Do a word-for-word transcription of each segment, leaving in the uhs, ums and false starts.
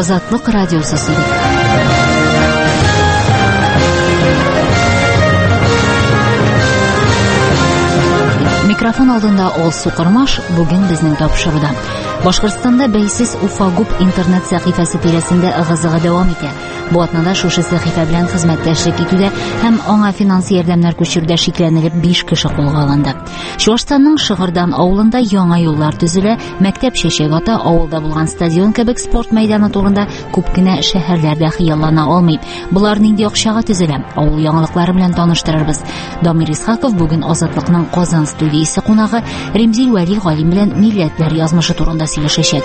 Азатлык радиосы сөйли. Микрофон алдында Ол Сукырмаш бүген безнең тапшыруда. Башкортстанда бәйсез Уфагуб интернет сәхифәсе тирәсендә ыгы-зыгы дәвам итә. Бу атнада шушы сәхифә белән хезмәттәшлек итүдә һәм аңа финанс ярдәмнәр күчерүдә шикләнелеп биш кеше кулга алынды. Чуашстанның Шыгырдан авылында яңа юллар төзелә, мәктәп Чәчәк ата, авылда булган стадион кебек спорт мәйданы турында күп кенә шәһәрләрдә хыяллана алмый. Булар нинди акчага төзелә? Авыл яңалыклары белән таныштырырбыз. Дамир Исхаков бүген Азатлыкның Казан студиясе кунагы Римзил Вәли галим белән милләтләр язмышы турында сөйләшәчәк.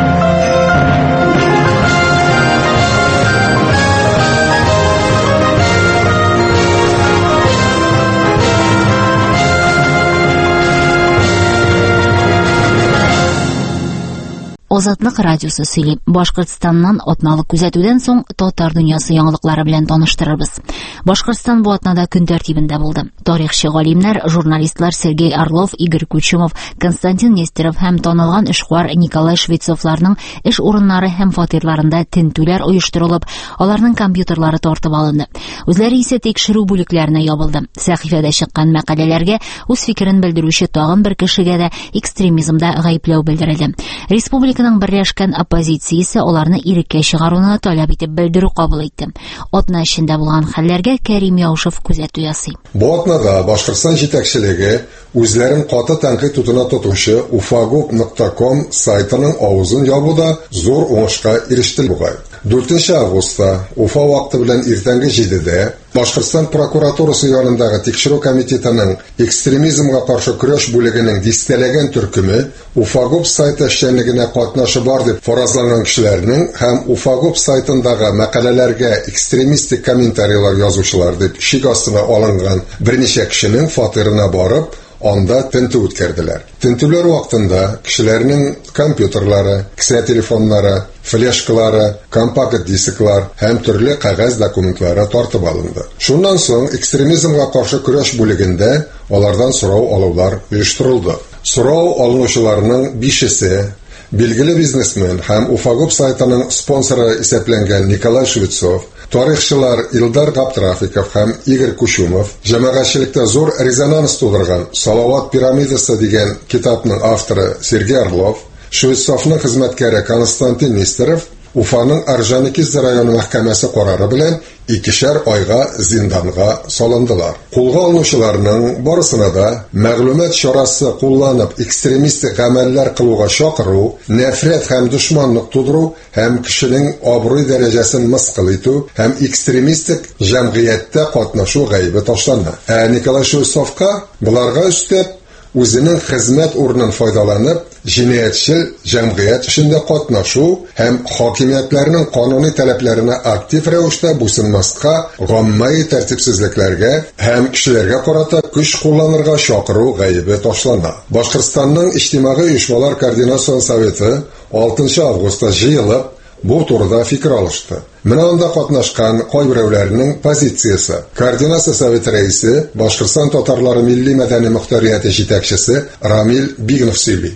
Азатлык радиосы сөйли. Башкортстаннан атналы күзәтүдән соң татар дөньясы яңалыклары белән таныштырырбыз. Башкортстан бу атнада көн тәртибендә булды. Тарихчы галимнәр, журналистлар Сергей Орлов, Игорь Кучумов, Константин Нестеров һәм танылган эшкуар Николай Швецовларның эш урыннары һәм фатирларында тентүләр оештырылып, аларның компьютерлары тартып алынды. Үзләре исә тикшерү бүлекләренә ябылды. Сәхифәдә чыккан мәкаләләргә үз фикерен белдерүче тагын бер кешегә дә экстремизмда гаепләү белдерелде. Республика Берләшкән оппозициясе аларны иреккә чыгаруны таләп итеп белдерү кабул итте. Атна эчендә булган хәлләргә Кәрим Яушев күзәтү ясый. Бу атнада Башкортстан җитәкчелеге үзләрен каты тәнкыйть тутына тотучы уфагуб нокта ком сайтының авызын ябуда зур уңышка ирештелде бугай. дүртенче августта Уфа вакыты белән иртәнге җидедә Башкортстан прокуратурасы янындагы тикшерү комитетының экстремизмга каршы көрәш бүлегенең дистәләгән төркеме Уфагуб сайты эшчәнлегенә катнашы бар дип фаразланган кешеләрнең һәм Уфагуб сайтындагы мәкаләләргә экстремистик комментарийлар язучылар дип шик астына алынган берничә кешенең фатирына барып, анда тентү үткәрделәр. Тентүләр вакытында кешеләрнең компьютерлары, кесә телефоннары, флешкалары, компакт дисклар һәм төрле кәгазь документлары тартып алынды. Шуннан соң экстремизмга каршы көрәш бүлегендә алардан сорау алулар оештырылды. Сорау алучыларның бишесе билгеле бизнесмен һәм Уфагуб сайтының спонсоры исәпләнгән Николай Швецов, тарихчылар Илдар Габдрафиков һәм Игорь Кучумов, җәмәгатьчелектә зур резонанс тудырган Салават пирамидасы дигән китапның авторы Сергей Орлов, Швецовның хезмәткәре Константин Нестеров Уфаның Аржаникис районы мәхкәмәсе карары белән икешәр айга зинданга салындылар. Кулга алучыларның барысына да мәгълүмат чарасы кулланып экстремистик гамәлләр кылуга чакыру, нәфрәт һәм дошманлык тудыру һәм кешенең абруй дәрәҗәсен мыскыл итү һәм экстремистик җәмгыятьтә катнашу гаебе ташлана. Ә Николай Швецовка буларга өстәп үзенең хезмәт урынын файдаланып, җинаятьчел җәмгыять эшендә катнашу һәм хакимиятләрнең кануни таләпләренә актив рәвештә буйсынмаска, гаммәи тәртипсезлекләргә һәм кешеләргә карата көч кулланырга чакыру гаебе ташлана. Башкортстанның иҗтимагый оешмалар координация советы алтынчы августта җыелып, бу турыда фикер алышты. Менә анда катнашкан кайберәүләрнең позициясе. Координация советы рәисе, Башкортстан татарлары милли мәдәни мөхтәрияте җитәкчесе Рамил Бигнов сөйли.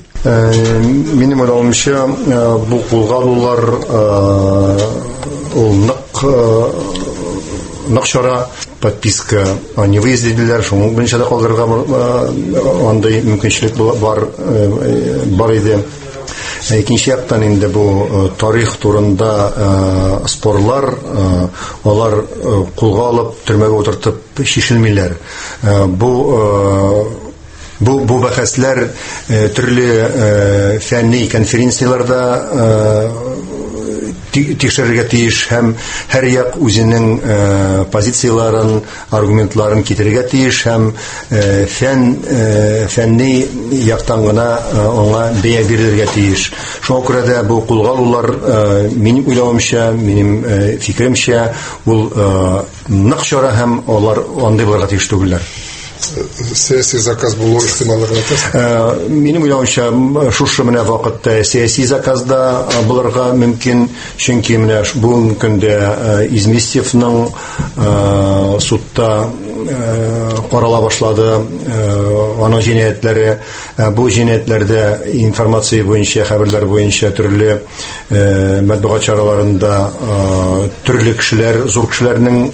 Минем уйлавымча, бу кулга алулар ул нык нык чара, подписка, не выездиләр, шуның беренче дә калдырырга андай мөмкинчелек бар бар иде. Икенче яктан инде бу тарих турында спорлар, алар кулга алып төрмәгә утыртып шишелмиләр. Бу бу бу бәхәсләр төрле фәнни конференцияларда тикшерергә тиеш һәм һәр як үзенең позицияларын, аргументларын китерергә тиеш һәм фән фәнни яктан гына аңа бәя бирергә тиеш. Шуңа күрә дә бу кулга алулар минем уйлавымча, минем фикеремчә, ул нык чара һәм алар андый булырга тиеш түгелләр. Сәяси заказ булу ихтималлыгын әйтәсез? Минем уйлавымча, шушы менә вакытта сәяси заказда булырга мөмкин, чөнки менә бүгенге көндә Изместьевның судта карала башлады, аның җинаятләре, бу җинаятләрдә информация буенча, хәбәрләр буенча төрле матбугат чараларында төрле кешеләр, зур кешеләрнең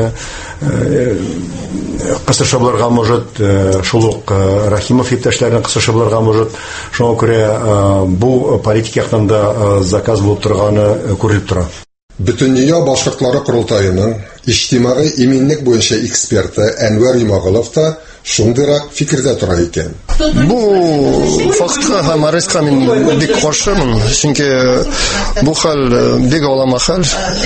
кысышы булырга может, шул ук Рахимов иптәшләрнең кысышы булырга может. Шуңа күрә бу политик яктан да заказ булып торганы күрелеп тора. Бөтендөнья башкортлары курултайының иҗтимагый иминлек буенча эксперты Әнвәр Имагылов та шундыйрак фикердә тора икән. Бу фактка һәм арыска мин бик каршымын, чөнки бу хәл бик алама хәл.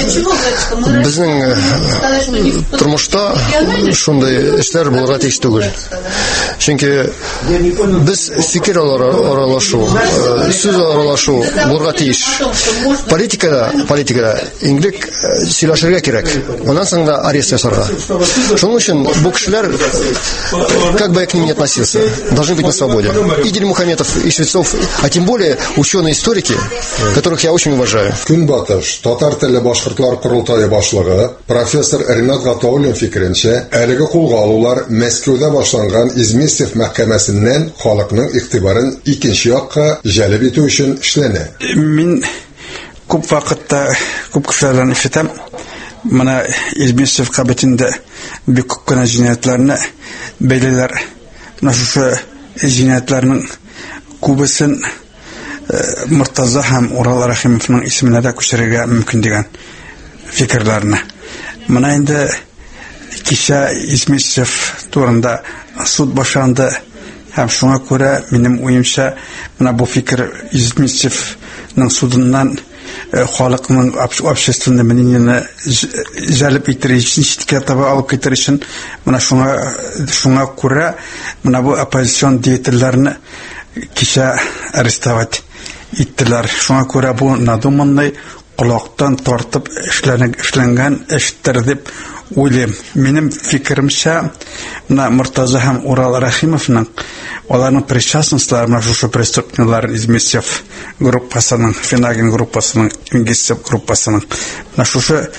Безнең тормышта шундый эшләр булырга тиеш түгел. Чөнки без фикер аралашу, сүз аралашу булырга тиеш. Политикада, политикада инглек сөйләшергә кирәк. Онан соң да арест ясарга. Шуның өчен бу кешеләр, как бы я к ним ни относился, должны быть на свободе. И Дильмухаметов, и Швецов, а тем более ученые-историки, которых я очень уважаю. Көнбатыш татар теле башкортлар курултайы башлыгы профессор Ринат Гатауллин фикеренчә, әлеге кулга алулар Мәскәүдә башланган Изместьев мәхкәмәсеннән халыкның игътибарын икенче якка җәлеп итү өчен эшләнә. Мин күп вакытта күп кешеләрдән ишетәм, менә Изместьев кабинетында бик күп кенә җинаятларны бәйләләр. Менә шушы җинаятларның күбесен Муртаза һәм Урал Рахимовның исеменә дә күчерергә мөмкин дигән фикерләрне. Менә инде кичә Изместьев турында суд башланды һәм шуңа күрә минем уемча менә бу фикер Изместьевның судыннан халыкның общественный мнениене җәлеп итер өчен, читкә таба алып китер өчен, менә шуңа шуңа күрә менә бу оппозицион деятельләрне кичә арестовать иттеләр. Шуңа күрә бу надуманный колактан тартып эшләнгән эштер дип уйлыйм. Минем фикеремчә, менә Муртаза һәм Урал Рахимовның аларның причастностьлары менә шушы преступниклар Изместьев группасының, Финагин группасының, Ингестев группасының менә шушы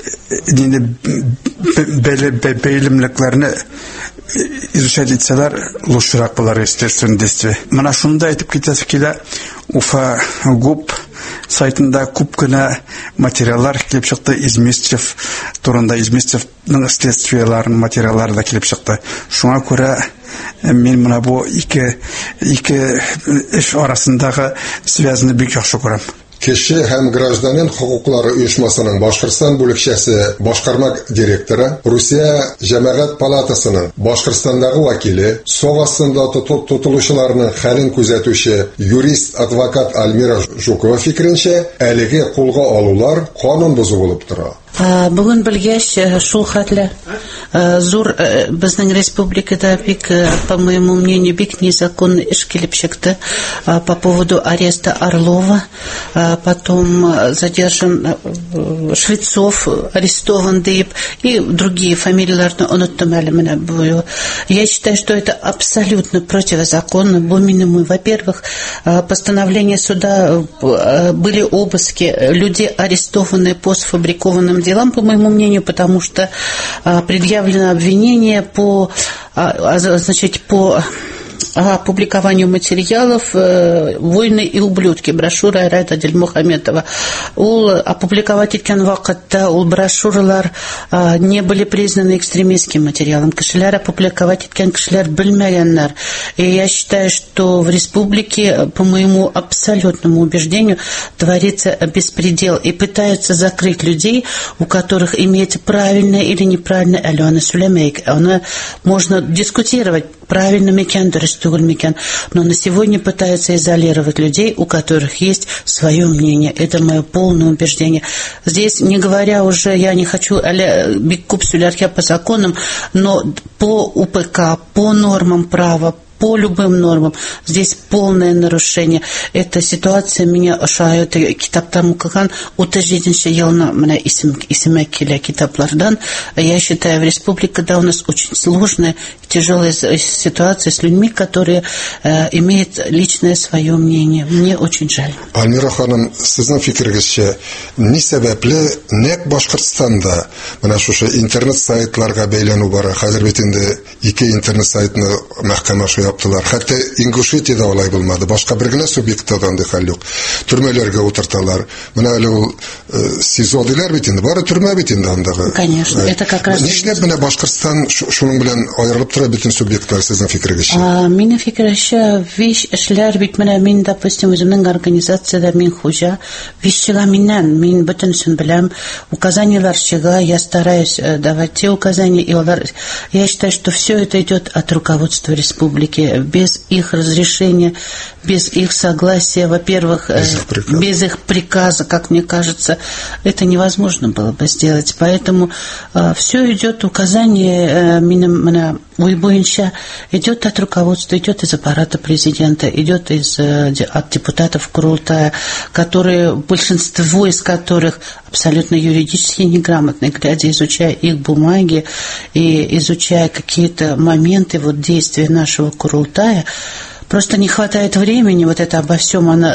бәйлемлекләрне изучать итсәләр, лучшырак булар, естественно, действие. Менә шунда әйтеп китәсе килә, Уфа ГУП сайтында күп кенә материаллар килеп чыкты Изместьев турында, Изместьевның следствиеларын материаллары да килеп чыкты. Шуңа күрә мин менә бу ике ике эш арасындагы связьны бик яхшы күрәм. Кеше һәм гражданин хукуклары оешмасының Башкортстан бүлекчәсе башкарма директоры, Русия җәмәгать палатасының Башкортстандагы вәкиле, сок астында тотылучыларның хәлен күзәтүче юрист, адвокат Альмира Жукова фикеренчә, әлеге кулга алулар канун бозу булып тора. Бүген белгәч, шул хәтле зур безнең республикада бик, по моему мнению, бик незаконный эш килеп чыкты по поводу ареста Орлова, потом задержан Швецов, арестован дип, и другие фамилияларны оныттым әле менә бу. Я считаю, что это абсолютно противозаконно. Бу минимум, во-первых, постановление суда, были обыски, люди арестованы по сфабрикованным делам, по моему мнению, потому что а, предъявлено обвинение по, а, значит, по а, публикованию материалов э, «Войны и ублюдки», брошюра Айрата Дильмухаметова. Ул опубликовать иткән вакытта ул брошюралар а, не были признаны экстремистским материалом. Кешеләр опубликовать иткән кешеләр белмәгәннәр. И я считаю, что в республике, по моему абсолютному убеждению, творится беспредел и пытаются закрыть людей, у которых имеется правильное или неправильное Алена Сулеймейк. Она можно дискутировать, правильно микән, дөрес түгел микән, но на сегодня пытаются изолировать людей, у которых есть свое мнение. Это мое полное убеждение. Здесь, не говоря уже, я не хочу бик күп сөйләргә по законам, но по УПК, по нормам права, по любым нормам. Здесь полное нарушение. Эта ситуация меня ошает. Китаптан укыган отыз жетинчи елна мына исеме келе китаплардан. Я считаю, в республике у нас очень сложная, тяжелая ситуация с людьми, которые э, имеют личное свое мнение. Мне очень жаль. Альмира ханым, сезнең фикергезчә, ни сәбәпле нәкъ Башкортстанда менә шушы интернет сайтларга бәйләнү бара? Хәзер бит инде ике интернет сайтны мәхкәмә шу яптылар. Хәтта Ингушетиядә алай булмады. Башка бер генә субъектта анда хәл юк. Төрмәләргә утырталар. Менә әле ул СИЗО диләр бит инде, бары төрмә бит инде андагы. Конечно, это как раз. Нишләп менә Башкортстан шуның белән аерылып тора бөтен субъектлар сезнең фикергезчә? Минем фикергезчә, виш эшләр бит менә мин, допустим, үземнең организациядә мин хуҗа, виш чыга миннән, мин бөтенсен беләм, указаниялар чыга, я стараюсь давать те указания, и я считаю, что все это идет от руководства республики, без их разрешения, без их согласия, во-первых, без их приказа, без их приказа, как мне кажется, это невозможно было бы сделать. Поэтому э, все идет, указание э, бойынша идет от руководства, идет из аппарата президента, идет из, э, от депутатов Курултая, которые, большинство из которых абсолютно юридически неграмотные, глядя, изучая их бумаги и изучая какие-то моменты вот, действия нашего Курултая, просто не хватает времени, вот это обо всем, она,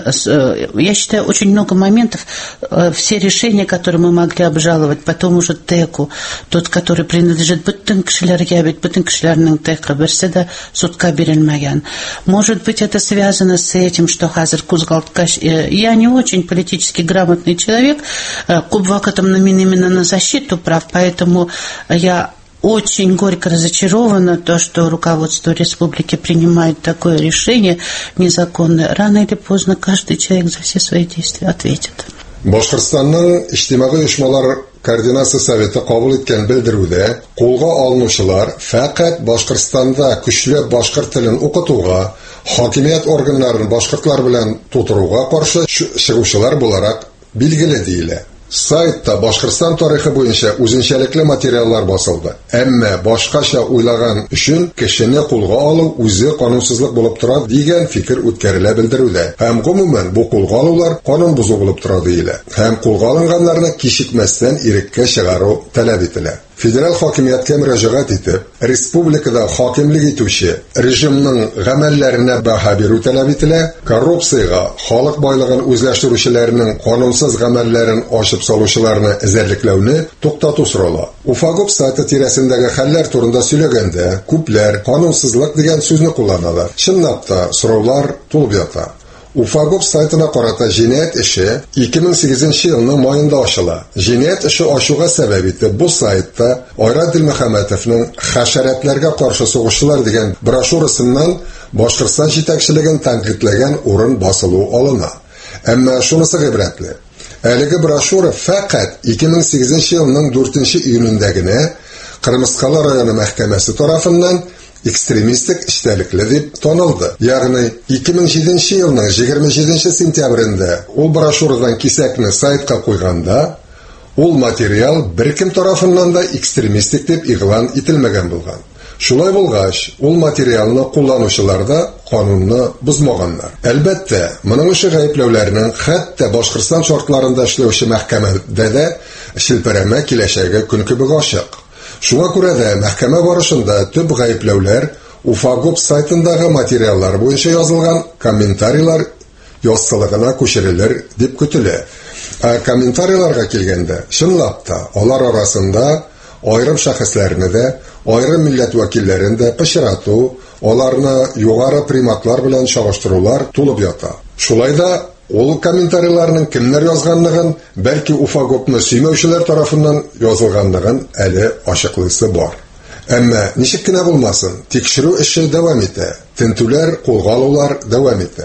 я считаю, очень много моментов, все решения, которые мы могли обжаловать, потом уже ТЭКу, тот, который принадлежит бүтін кешеләргә, бит бүтін кешеләрнең ТЭКы берсе дә судка бирелмәгән. Может быть, это связано с этим, что хәзер кузгалткач, я не очень политически грамотный человек, күп вакытым именно на защиту прав, поэтому я очень горько разочарована то, что руководство республики принимает такое решение незаконное. Рано или поздно каждый человек за все свои действия ответит. Башкортстанның иҗтимагый оешмалар координация советы кабул иткән белдерүдә, кулга алынучылар фақат Башкортстанда көчләп башкорт телен укытуга, хакимият органнарын башкортлар белән тутыруга каршы чыгучылар буларак билгеле диелә. Сайтта Башкортстан тарихы буенча үзенчәлекле материаллар басылды. Әмма башкача уйлаган өчен кешене кулга алу үзе канунсызлык булып тора дигән фикер үткәрелә белдерүдә. Һәм гомумән бу кулга алулар канун бузу булып тора диелә. Һәм кулга алынганнарны кичекмәстән иреккә чыгару таләп ителә. Федераль хакимияткә мөрәҗәгать итеп, республикада хакимлек итүче режимның гамәлләренә баһа бирү таләп ителә, коррупциягә, халык байлыгын үзләштерүчеләрнең канунсыз гамәлләрен ачып салучыларны эзәрлекләүне туктату сорала. Уфагоп сайты тирәсендәге хәлләр турында сөйләгәндә, күпләр канунсызлык дигән сүзне кулланалар. Чынлап та сораулар тулып ята. Уфагоп сайтына карата җинаять эше ике мең сигезенче елның маенда ачыла. Җинаять эше ачуга сәбәп итеп бу сайтта Айрат Дилмөхәммәтовның «Хәшәрәтләргә каршы сугышчылар» дигән брошюрасыннан Башкортстан җитәкчелеген тәнкыйтьләгән урын басылу алына. Әмма шунысы гыйбрәтле. Әлеге брошюра фақат ике мең сигезенче елның дүртенче июнендә генә Кырмыскалы районы мәхкәмәсе тарафыннан экстремистик эчтәлекле дип танылды. Ягъни ике мең җиденче елның егерме җиденче сентябрендә ул брошюрадан кисәкне сайтка куйганда, ул материал беркем тарафыннан да экстремистик дип игълан ителмәгән булган. Шулай булгач, ул материалны кулланучылар да канунны бозмаганнар. Әлбәттә, моның өчен гаепләүләрнең хәтта Башкортстан шартларында эшләүче мәхкәмәдә дә шелпәрәмә киләчәге көн кебек ачык. Шуңа күрә дә мәхкәмә барышында төп гаепләүләр Уфагоп сайтындагы материаллар буенча язылган комментарийлар яссылыгына күчерелер дип көтелә. Ә комментарийларга килгәндә, чынлап та алар арасында айрым шәхесләрне дә, айрым милләт вәкилләрен дә пычрату, аларны югары приматлар белән чагыштырулар тулып ята. Шулай да ул комментарийларның кемнәр язганлыгын, бәлки Уфагопны сөймәүчеләр тарафыннан язылганлыгын әле ачыклыйсы бар. Әмма ничек кенә булмасын, тикшерү эше дәвам итә, тентүләр, кулга алулар дәвам итә.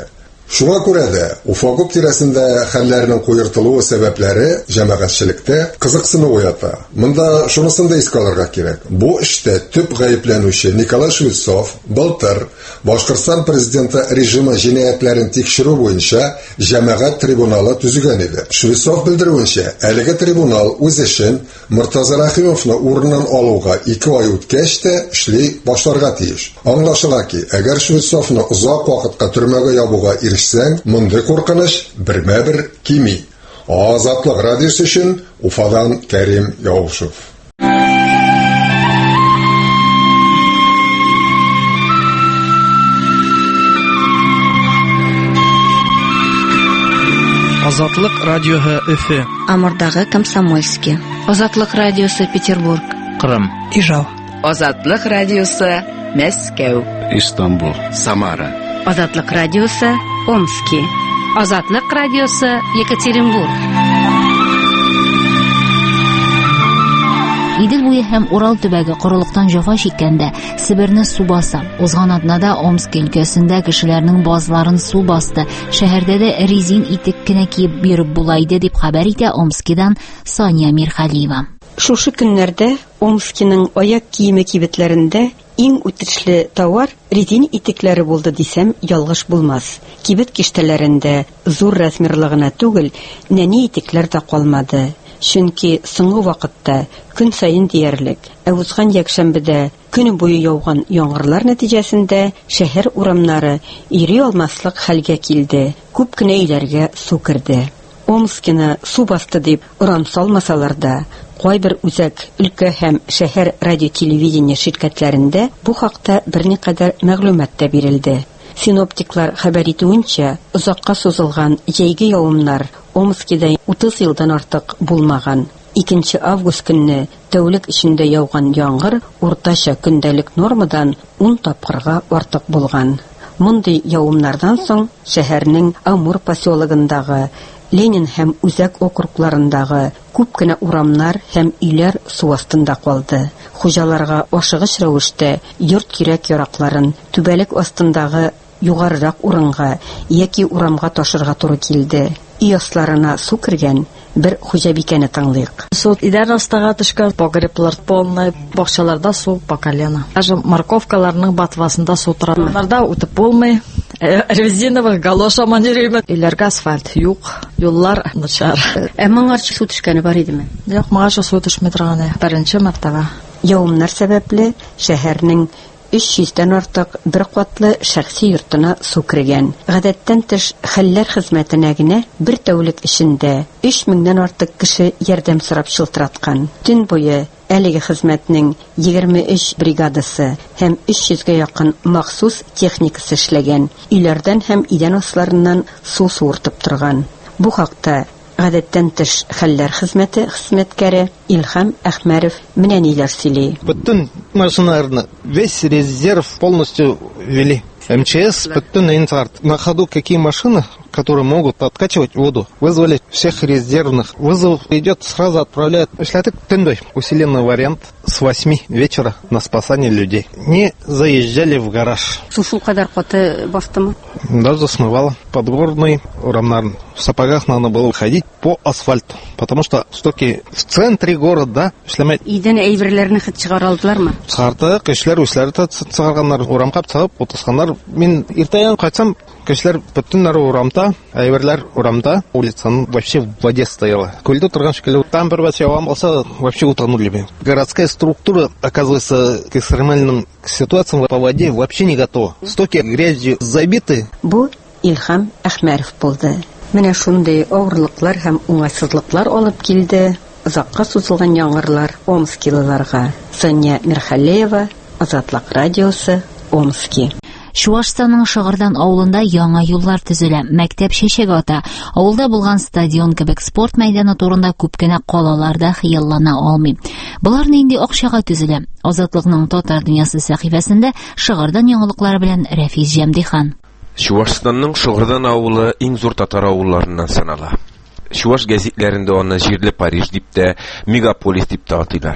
Шуңа күрә дә Уфагуп тирәсендә хәлләрнең куертылуы сәбәпләре җәмәгатьчелектә кызыксыну уята. Монда шунысын да искә алырга кирәк. Бу эштә төп гаепләнүче Николай Швецов былтыр Башкортстан президенты режимы җинаятьләрен тикшерү буенча җәмәгать трибуналы төзегән иде. Швецов белдерүенчә, әлеге трибунал үз эшен Муртаза Рахимовны урыннан алуга ике ай үткәч тә эшли башларга тиеш. Аңлашыла ки, әгәр Швецовны озак вакытка төрмәгә ябуга ирешсәң, мондый куркыныч бермә-бер кими. Азатлык радиосы өчен Уфадан Кәрим Яушев. Азатлык радиоһы Өфе. Амурдагы Комсомольский. Азатлык радиосы Петербург. Кырым. Ижау. Азатлык радиосы Мәскәү. Истанбул. Самара. Азатлык радиосы Омский. Азатлык радиосы Екатеринбург. Идел буе һәм Урал төбәге корылыктан җафа чиккәндә Себерне су баса. Узган атнада Омск өлкәсендә кешеләрнең базларын су басты. Шәһәрдә дә резин итек кенә киеп йөреп була иде дип хәбәр итә Омскидан Сания Мирхалиева. Шушы көннәрдә Омскиның аяк киеме кибетләрендә иң үтешле товар резин итекләре булды дисәм ялгыш булмас. Кибет киштәләрендә зур размерлы гына түгел, нәни итекләр дә калмады. Чөнки соңгы вакытта көн сайын диярлек, ә узган якшәмбедә көне буе яуган яңгырлар нәтиҗәсендә шәһәр урамнары ири алмаслык хәлгә килде. Күп кенә өйләргә су керде. Омскины су басты дип уран салмасалар да, кайбер үзәк, өлкә һәм шәһәр радио-телевидение ширкәтләрендә бу хакта берникадәр мәгълүмат та бирелде. Синоптиклар хәбәр итүенчә, озакка сузылган җәйге явымнар Омскида утыз елдан артык булмаган. икенче август көнне тәүлек эчендә яуган яңгыр уртача көндәлек нормадан ун тапкырга артык булган. Мондый явымнардан соң шәһәрнең Амур поселогындагы, Ленин һәм Үзәк округларындагы күп кенә урамнар һәм өйләр су астында калды. Хуҗаларга ашыгыч рәвештә йорт кирәк яракларын түбәлек астындагы югарырак урынга яки урамга ташырга туры килде. Өй асларына су кергән бер хуҗабикәне тыңлыйк. Су идар астыга төшкән погреблар полный, бакчаларда су по колено. Даже морковкаларның батвасында су тора. Аларда үтеп булмый. Резиновых галош аман йөрибез. Өйләргә асфальт юк, юллар начар. Ә моңарчы су төшкәне бар идеме? Юк, моңарчы су төшмәй торган. Беренче мәртәбә. Явымнар сәбәпле шәһәрнең өч йөздән артык бер катлы шәхси йортына су кергән. Гадәттән тыш хәлләр хезмәтенә генә бер тәүлек эчендә өч меңнән артык кеше ярдәм сорап шылтыраткан. Төн буе әлеге хезмәтнең егерме өч бригадасы һәм өч йөзгә якын махсус техникасы эшләгән. Өйләрдән һәм идән асларыннан су суыртып торган. Бу хакта гадәттән тыш хәлләр хезмәте хезмәткәре Илхам Әхмәров менә ниләр сөйли. Бүтән машиналарны весь резерв полностью ввели. эм че эс бүтән инфаркт. На ходу какие машины, которые могут откачивать воду, вызвали всех резервных. Вызов идет, сразу отправляют. Эшләтек тендой. Усиленный вариант с восьми вечера на спасание людей. Не заезжали в гараж. Су кадәр каты бастымы? Даже смывало. Подгорный урамнар. В сапогах надо было ходить по асфальту, потому что стоки в центре города эшләмәйт. Идән әйберләрне хит чыгара алдылармы? Чыгарды, кешеләр үзләре чыгарганнар, урамга чыгып утырганнар. Мин иртәгән кайтсам, кешеләр бөтеннәр урамда, әйберләр урамда, улицаның вообще в воде стояла. Көлдә торган шикелле, там бер вакыт явам булса, вообще утонули бы. Городская структура, оказывается, к экстремальным ситуациям по воде вообще не готова. Стоки грязью забиты. Бу Илхам Әхмәров булды. Менә шундый авырлыклар һәм уңайсызлыклар алып килде озакка сузылган яңгырлар омскилыларга. Сания Мирхалеева, Азатлык радиосы, Омский. Чувашстанның Шыгырдан авылында яңа юллар төзелә. Мәктәп чәчәк ата. Авылда булган стадион кебек спорт мәйданы турында күп кенә калаларда хыяллана алмый. Булар нинди акчага төзелә? Азатлыкның Татар дөньясы сәхифәсендә Шыгырдан яңалыклары белән Рәфис Җәмдихан. Чувашстанның Шыгырдан авылы иң зур татар авылларыннан санала. Чуваш гәзитләрендә аны җирле Париж дип тә, мегаполис дип тә атыйлар.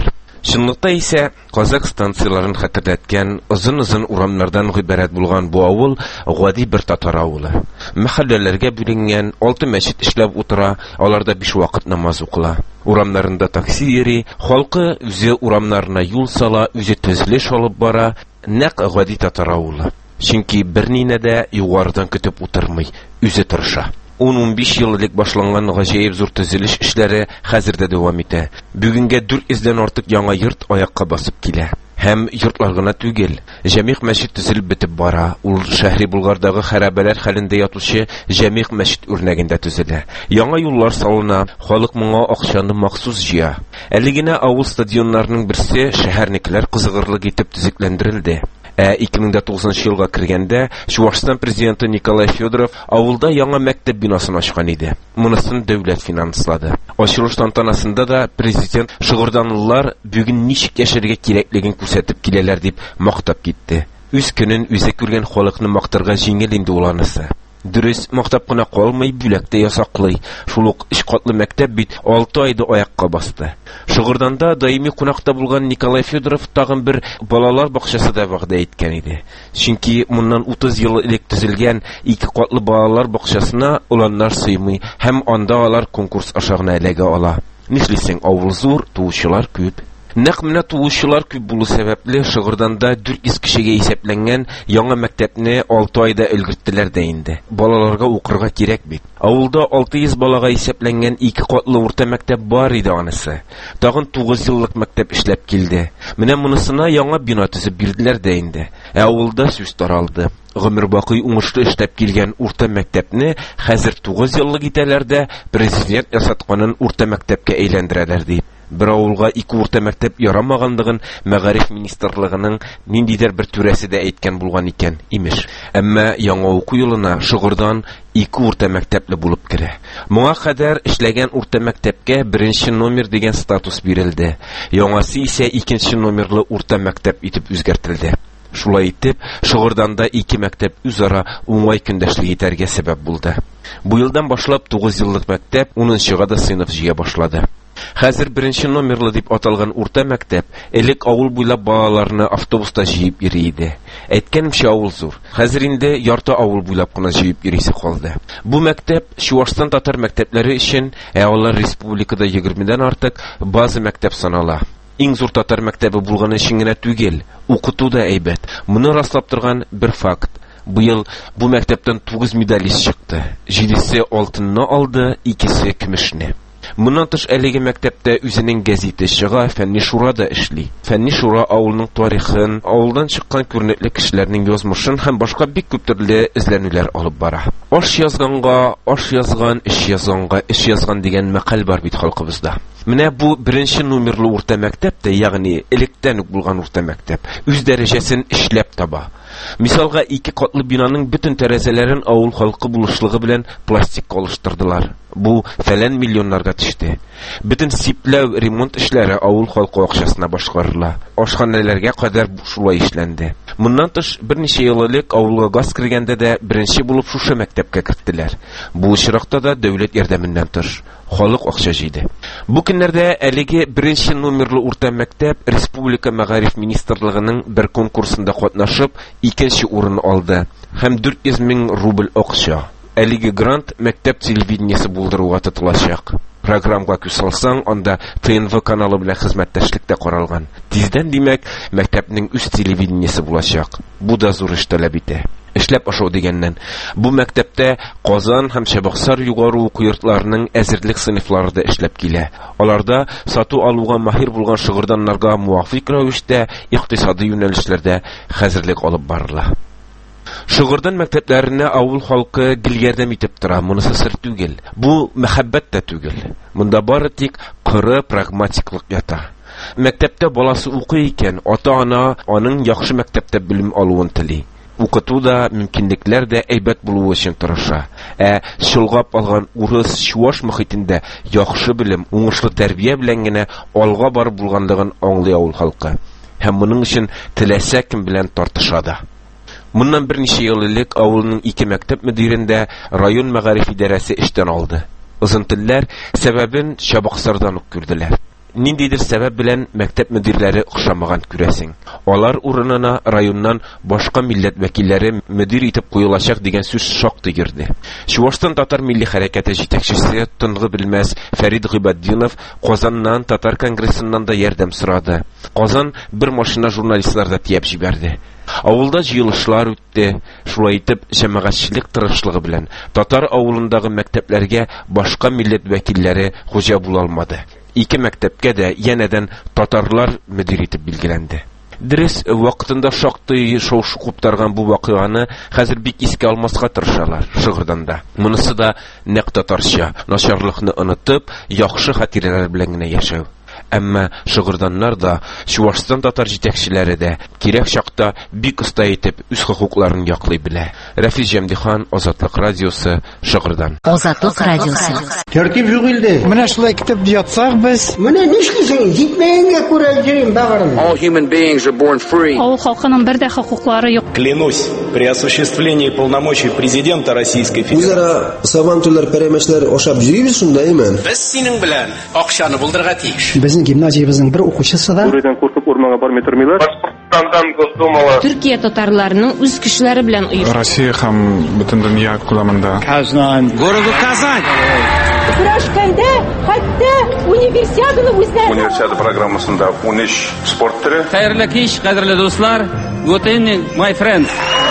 Чынлыкта исә Казак станцияларын хәтерләткән озын-озын урамнардан гыйбарәт булган бу авыл гади бер татар авылы. Мәхәлләләргә бүленгән, алты мәчет эшләп утыра, аларда биш вакыт намаз укыла. Урамнарында такси йөри, халкы үзе урамнарына юл сала, үзе төзелеш алып бара, нәкъ гади татар авылы. Чөнки бернине дә югарыдан көтеп утырмый, үзе тырыша. ун-унбиш ел элек башланган гаҗәеп зур төзелеш эшләре хәзер дә дәвам итә. Бүгенгә дүрт йөздән артык яңа йорт аякка басып килә. Һәм йортлар гына түгел, Җәмигъ мәчет төзелеп бетеп бара. Ул шәһри Булгардагы хәрабәләр хәлендә ятучы Җәмигъ мәчет үрнәгендә төзелә. Яңа юллар салына, халык моңа акчаны махсус җыя. Әле генә авыл стадионнарының берсе шәһәрнекеләр кызыгырлык итеп төзекләндерелде. Ә ике мең тугызынчы елга кергәндә Чувашстан президенты Николай Федоров авылда яңа мәктәп бинасын ачкан иде. Монысын дәүләт финанслады. Ачылыш тантанасында да президент шыгырданлылар бүген ничек яшәргә кирәклеген күрсәтеп киләләр дип мактап китте. Үз көнен үзе күргән халыкны мактарга җиңел инде ул анысы. Дөрес, мактап кына калмый, бүләктә ясаклый. Шул ук өч катлы мәктәп бит алты айда аякка басты. Шыгырданда даими кунакта булган Николай Федоров тагын бер балалар бакчасы да вәгъдә иткән иде. Чөнки моннан утыз ел элек төзелгән ике катлы балалар бакчасына уланнар сыймый, һәм анда алар конкурс аша гына эләгә ала. Нишлисең, авыл зур, туучылар күп. Нәкъ менә туучылар күп булу сәбәпле Шыгырданда дүрт йөз кешегә исәпләнгән яңа мәктәпне алты айда өлгерттеләр дә инде. Балаларга укырга кирәк бит. Авылда алты йөз балага исәпләнгән ике катлы урта мәктәп бар иде анысы. Тагын тугыз еллык мәктәп эшләп килде. Менә монысына яңа бина төзеп бирделәр дә инде. Ә авылда сүз таралды. Гомер бакый уңышлы эшләп килгән урта мәктәпне хәзер тугыз еллык итәләр дә президент ясатканын урта мәктәпкә әйләндерәләр дип. Бер авылга ике урта мәктәп ярамагандыгын Мәгариф министрлыгының ниндидер бер түрәсе дә әйткән булган икән, имеш. Әмма яңа уку елына Шыгырдан ике урта мәктәпле булып керә. Моңа кадәр эшләгән урта мәктәпкә беренче номер дигән статус бирелде. Яңасы исә икенче номерлы урта мәктәп итеп үзгәртелде. Шулай итеп, Шыгырданда ике мәктәп үзара уңай көндәшлек итәргә сәбәп булды. Бу елдан башлап тугыз еллык мәктәп унынчыга да сыйныф җыя башлады. Хәзер беренче номерлы дип аталган урта мәктәп элек авыл буйлап балаларны автобуста җыеп йөри иде. Әйткәнемчә, авыл зур. Хәзер инде ярты авыл буйлап кына җыеп йөрисе калды. Бу мәктәп Чувашстан татар мәктәпләре өчен, ә алар республикада егермедән артык база мәктәп санала. Иң зур татар мәктәбе булганы өчен генә түгел, укыту да әйбәт. Моны раслап торган бер факт. Бу ел бу мәктәптән тугыз медалист чыкты. җидесе алтынны алды, икесе көмешне. Моннан тыш әлеге мәктәптә үзенең гәзите чыга, фәнни шура да эшли. Фәнни шура авылның тарихын, авылдан чыккан күренекле кешеләрнең язмышын һәм башка бик күп төрле эзләнүләр алып бара. Аш язганга, аш язган, эш язганга, эш язган дигән мәкаль бар бит халкыбызда. Менә бу беренче номерлы урта мәктәптә, ягъни электән үк булган урта мәктәп, үз дәрәҗәсен эшләп таба. Мисалга, ике катлы бинаның бөтен тәрәзәләрен авыл халкы булышлыгы белән пластикка алыштырдылар. Бу фәлән миллионнарга төште. Бөтен сипләү, ремонт эшләре авыл халкы акчасына башкарыла. Ашханәләргә кадәр шулай эшләнде. Моннан тыш берничә ел элек авылга газ кергәндә дә беренче булып шушы мәктәпкә керттеләр. Бу очракта да дәүләт ярдәменнән тыш халык акча җыйды. Бу көннәрдә әлеге беренче номерлы урта мәктәп Республика Мәгариф министрлыгының бер конкурсында катнашып, икенче урын алды һәм дүрт йөз мең рубль акча. Әлеге грант мәктәп телевидениесе булдыруга тотылачак. Программга күз салсаң, анда Тэ Эн Вэ каналы белән хезмәттәшлек тә каралган. Тиздән, димәк, мәктәпнең үз телевидениесе булачак. Бу да зур эш таләп итә. Эшләп ашау дигәннән, бу мәктәптә Казан һәм Чабаксар югары уку йортларының әзерлек сыйныфлары да эшләп килә. Аларда сату алуга маһир булган шыгырданнарга муафик рәвештә икътисади юнәлешләрдә хәзерлек алып барыла. Шыгырдан мәктәпләренә авыл халкы гел ярдәм итеп тора, монысы сер түгел. Бу мәхәббәт тә түгел. Монда бары тик кыры прагматиклык ята. Мәктәптә баласы укый икән, ата-ана аның яхшы мәктәптә белем алуын тели. Укыту да, мөмкинлекләр дә әйбәт булуы өчен тырыша. Ә шулгап алган урыс, чуаш мөхитендә яхшы белем, уңышлы тәрбия белән генә алга барып булганлыгын аңлый авыл халкы. Һәм моның өчен теләсә кем белән тартыша да. Моннан берничә ел элек авылның ике мәктәп мөдирендә район мәгариф идарәсе эштән алды. Озын телләр сәбәбен Чабаксардан ук күрделәр. ниндидер сәбәп белән мәктәп мөдирләре охшамаган күрәсең. Алар урынына районнан башка милләт вәкилләре мөдир итеп куелачак дигән сүз шактый йөрде. Чуашстан татар милли хәрәкәте җитәкчесе Тынгы белмәс Фәрид Гыйбаддинов Казаннан татар конгрессыннан да ярдәм сорады. Казан бер машина журналистларда тиеп җибәрде. Авылда җыелышлар үтте. Шулай итеп, җәмәгатьчелек тырышлыгы белән татар авылындагы мәктәпләргә башка милләт вәкилләре хуҗа була алмады. Ике мәктәпкә дә янәдән татарлар мөдир итеп билгеләнде. Дөрес, вакытында шактый шау-шу куптарган бу вакыйганы хәзер бик искә алмаска тырышалар Шыгырданда. Монысы да нәкъ татарча, начарлыкны онытып, яхшы хатирәләр белән генә яшәү. Әмма Шыгырданнар да, Чуашстан татар җитәкчеләре дә кирәк чакта бик оста итеп үз хокукларын яклый белә. Рафис Җәмдихан, Азатлык радиосы, Шыгырдан. Азатлык радиосы. Тәртип юк инде. Менә шулай китеп ятсак без. Менә нишлисең? Җитмәгәнгә күрә йөрим багырым. All human beings are born free. Авыл халкының бер дә хокуклары юк. Клянусь, при осуществлении полномочий президента Российской Федерации. Үзара сабантүләр пәрәмәчләр ашап җыйбыз шундаймы? Без синең белән акчаны булдырга тиеш. Безнең гимназиябезнең бер укучысы да Үрәдән куркып урманга бармый тормыйлар. Башкортстандан Госдумала. Төркия татарларының үз кешеләре белән оештырылган. Россия һәм бөтен дөнья күләмендә. Казан, городу Казань. Күрәшкәндә хәтта универсиаданы үзләре. Универсиада программасында ун өч спорт төре. Хәерле кич, кадерле дуслар. Good evening, my friends.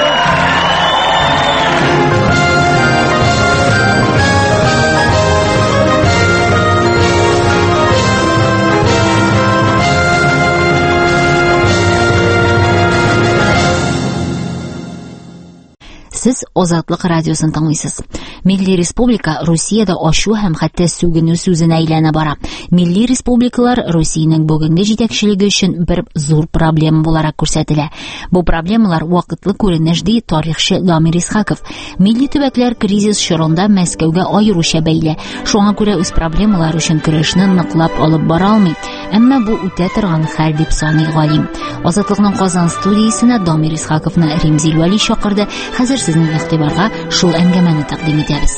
Сез Азатлык радиосын тыңлыйсыз. Милли республика Русиядә ачу һәм хәтта сүгенү сүзенә әйләнә бара. Милли республикалар Русиянең бүгенге җитәкчелеге өчен бер зур проблема буларак күрсәтелә. Бу проблемалар вакытлы күренеш ди тарихчы Дамир Исхаков. Милли төбәкләр кризис чорында Мәскәүгә аеруча бәйле. Шуңа күрә үз проблемалар өчен көрәшне ныклап алып бара алмый. Әмма бу үтә торган хәл дип саный галим. Азатлыкның Казан студиясенә Дамир Исхаковны Римзил Вали чакырды. Хәзер сезнең игътибарга шул әңгәмәне тәкъдим итәбез.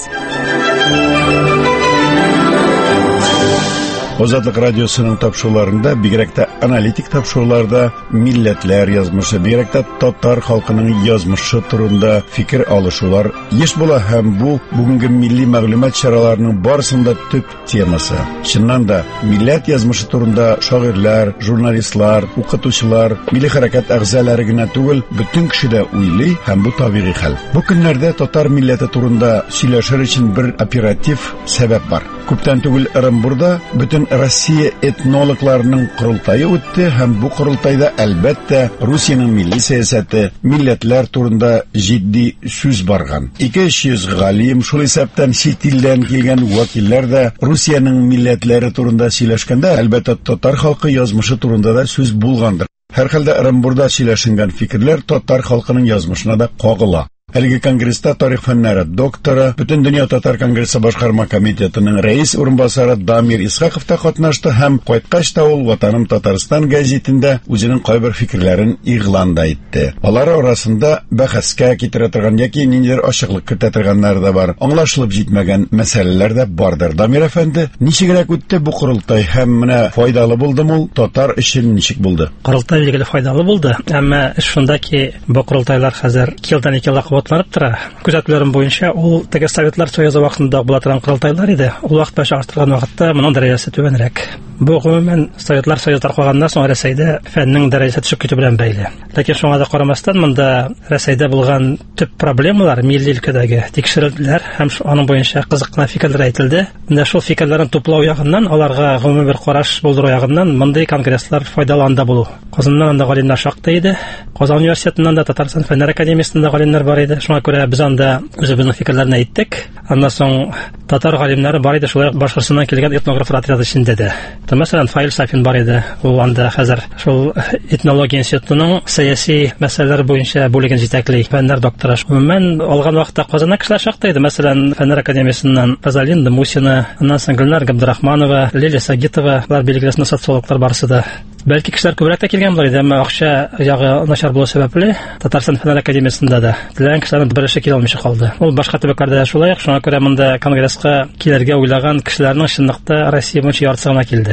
Азатлык радиосының тапшыруларында, бигрәк тә аналитик тапшыруларда милләтләр язмышы, бигрәк тә татар халкының язмышы турында фикер алышулар еш була һәм бу бүгенге милли мәгълүмат чараларының барысында төп темасы. Чыннан да милләт язмышы турында шагыйрьләр, журналистлар, укытучылар, милли хәрәкәт әгъзалары гына түгел, бөтен кеше дә уйлый һәм бу табигый хәл. Бу көннәрдә татар милләте турында сөйләшер өчен бер оператив сәбәп бар. Күптән түгел Оренбурда бөтен Россия этнологларының курултайы үтте һәм бу курултайда әлбәттә Русиянең милли сәясәте, милләтләр турында җитди сүз барган. ике йөз галим, шул исәптән чит илдән килгән вәкилләр дә Русиянең милләтләре турында сөйләшкәндә, әлбәттә татар халкы язмышы турында да сүз булгандыр. Һәрхәлдә Оренбурда сөйләшенгән фикерләр татар халкының язмышына да кагыла. Әлеге конгресста тарих фәннәре докторы, Бөтен дөнья татар конгрессы башкарма комитетының рәис урынбасары Дамир Исхаков та катнашты һәм кайткач та ул Ватаным Татарстан гәзитендә үзенең кайбер фикерләрен игълан да итте. Алар арасында бәхәскә китерә торган яки ниндидер ачыклык кертә торганнар да бар. Аңлашылып җитмәгән мәсьәләләр дә бардыр. Дамир әфәнде, ничегрәк үтте бу курултай һәм менә файдалы булдымы ул татар өчен ничек булды? Курултай билгеле файдалы булды, әмма шунда ки бу курултайлар хәзер елдан ике елга кабатланып тора. Күзәтүләрем буенча ул теге Советлар Союзы вакытында була торган курултайлар иде. Ул вакытта чагыштырган вакытта моның дәрәҗәсе түбәнрәк. Бу гомумән Советлар Союзы таркаганнан соң Рәсәйдә фәннең дәрәҗәсе төшеп китү белән бәйле. Ләкин шуңа да карамастан монда Рәсәйдә булган төп проблемалар милли өлкәдәге тикшерелделәр һәм аның буенча кызык кына фикерләр әйтелде. Менә шул фикерләрне туплау ягыннан, аларга гомумән бер караш булдыру ягыннан мондый конгресслар файдаланда булу. Казаннан анда галимнәр шактый иде. Казан университетыннан да Татарстан фәннәр академиясында галимнәр бар иде. Шуңа күрә без анда үзебезнең фикерләрне әйттек. Аннан соң татар галимнәре бар иде, шулай Башкортстаннан килгән этнографлар отряды эчендә дә. Мәсәлән, Фаил Сафин бар иде. Ул анда хәзер шул этнология институтының сәяси мәсьәләләр буенча бүлеген җитәкли. Фәннәр докторы. Мен алган вакытта Казаннан кешеләр шактый иде. Мәсәлән, фәннәр академиясеннән Фазалинда Мусина, аннан соң Гөлнар Габдрахманова, Лилия Сагитова, булар билгеле социологлар барысы да. Бәлки кешеләр күбрәк тә килгән булыр иде, әмма акча ягы начар булу сәбәпле Татарстан фәннәр академиясендә дә теләгән кешеләрнең береше килә алмыйча калды. Ул башка төбәкләрдә дә шулай. Шуңа күрә монда конгресска килергә уйлаган кешеләрнең чынлыкта Россия буенча яртысы гына килде.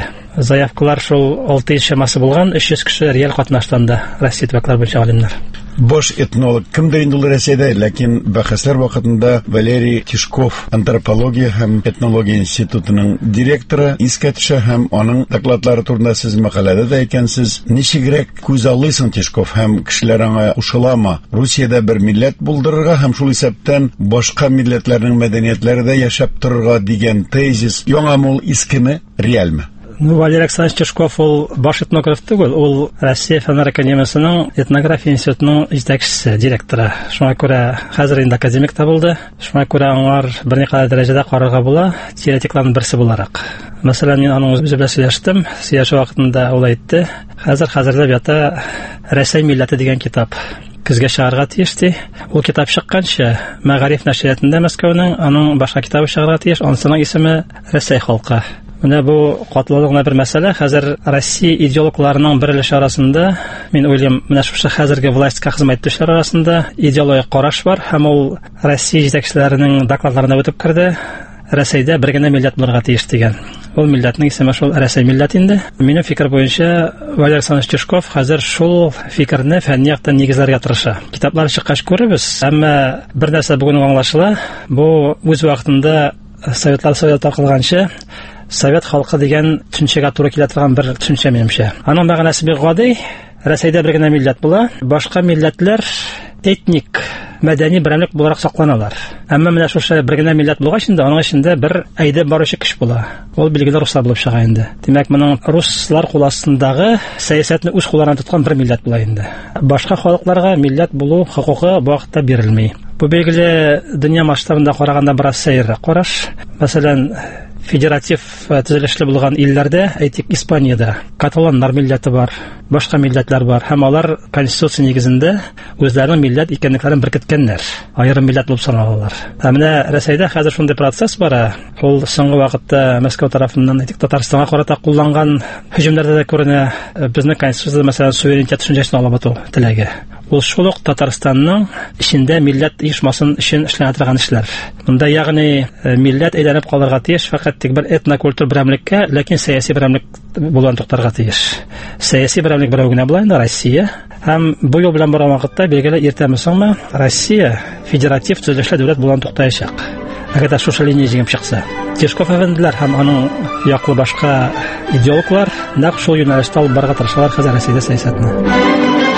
иде. Заявкалар шул алты йөз чамасы булган, өч йөз кеше реаль катнашты анда Россия төбәкләре буенча галимнәр. Бош этнолог кемдер инде ул Россиядә, ләкин бәхәсләр вакытында Валерий Тишков антропология һәм этнология институтының директоры искә төшә һәм аның докладлары турында сез мәкаләдә дә икәнсез. Ничегрәк күз алыйсың Тишков һәм кешеләр аңа ушыламы? Русиядә бер милләт булдырырга һәм шул исәптән башка милләтләрнең мәдәниятләрендә яшәп торырга дигән тезис яңамы ул искеме, реальме? Ну, Валерий Александрович Тишков ул баш этнограф түгел, ул Россия фәннәр академиясының этнография институтының җитәкчесе, директоры. Шуңа күрә хәзер инде академик та булды. Шуңа күрә аңар берникадәр дәрәҗәдә карарга була, теоретикларның берсе буларак. Мәсәлән, мин аның үзе белән сөйләштем, сөйләшү вакытында ул әйтте, хәзер хәзердә ята Рәсәй милләте дигән китап көзгә чыгарга тиеш ди. Ул китап чыкканчы, Мәгариф нәшриятында Мәскәүнең, аның башка китабы чыгарга тиеш, анысының исеме Рәсәй халкы. Менә бу катлаулы бер мәсьәлә. Хәзер Россия идеологларының берлеше арасында, мин уйлыйм, менә шушы хәзерге властька хезмәт итүчеләр арасында идеологик караш бар, һәм ул Россия җитәкчеләренең докладларына үтеп керде. Рәсәйдә бер генә милләт булырга тиеш дигән. Ул милләтнең исеме шул Рәсәй милләт инде. Минем фикер буенча, Валерий Александрович Тишков хәзер шул фикерне фәнни яктан нигезләргә тырыша. Китаплар чыккач күребез, әмма бер нәрсә бүген аңлашыла, бу үз вакытында Советлар Советы такылганчы Совет халкы дигән төшенчәгә туры килә торган бер төшенчә минемчә. Аның мәгънәсе бик гади. Рәсәйдә бер генә милләт була, башка милләтләр этник, мәдәни берәмлек буларак сакланалар. Әмма менә шушы бер генә милләт булгач инде, аның эчендә бер әйдәп баручы кеше була. Ул билгеле руслар булып чыга инде. Димәк, моның руслар кул астындагы сәясәтне үз кулларына тоткан бер милләт була инде. Башка халыкларга милләт булу хокукы бу вакытта бирелми. Бу билгеле дөнья масштабында караганда бераз сәеррәк караш. Мәсәлән, федератив төзелешле булган илләрдә, әйтик, Испаниядә каталоннар милләте бар, башка милләтләр бар, һәм алар конституция нигезендә үзләренең милләт икәнлекләрен беркеткәннәр, аерым милләт булып саналалар. Ә менә Рәсәйдә хәзер шундый процесс бара. Ул соңгы вакытта Мәскәү тарафыннан, әйтик, Татарстанга карата кулланган һөҗүмнәрдә дә күренә. Безнең конституциядә, мәсәлән, суверенитет төшенчәсен алып ату теләге. Ул шул ук Татарстанның эчендә милләт оешмасын өчен эшләнә торган эшләр. Монда ягъни милләт әйләнеп калырга тиеш, фақат тик бер этнокультур берәмлеккә, ләкин сәяси берәмлек булуын туктарга тиеш. Сәяси берәмлек берәү генә була инде, Россия. Һәм бу юл белән барган вакытта билгеле иртәме-соңмы Россия федератив төзелешле дәүләт булуын туктаячак. Әгәр шушы линия җиңеп чыкса. Тишков әфәнделәр һәм аның яклы башка идеологлар нәкъ шул юнәлештә алып барырга тырышалар хәзер Россиядә сәясәтне.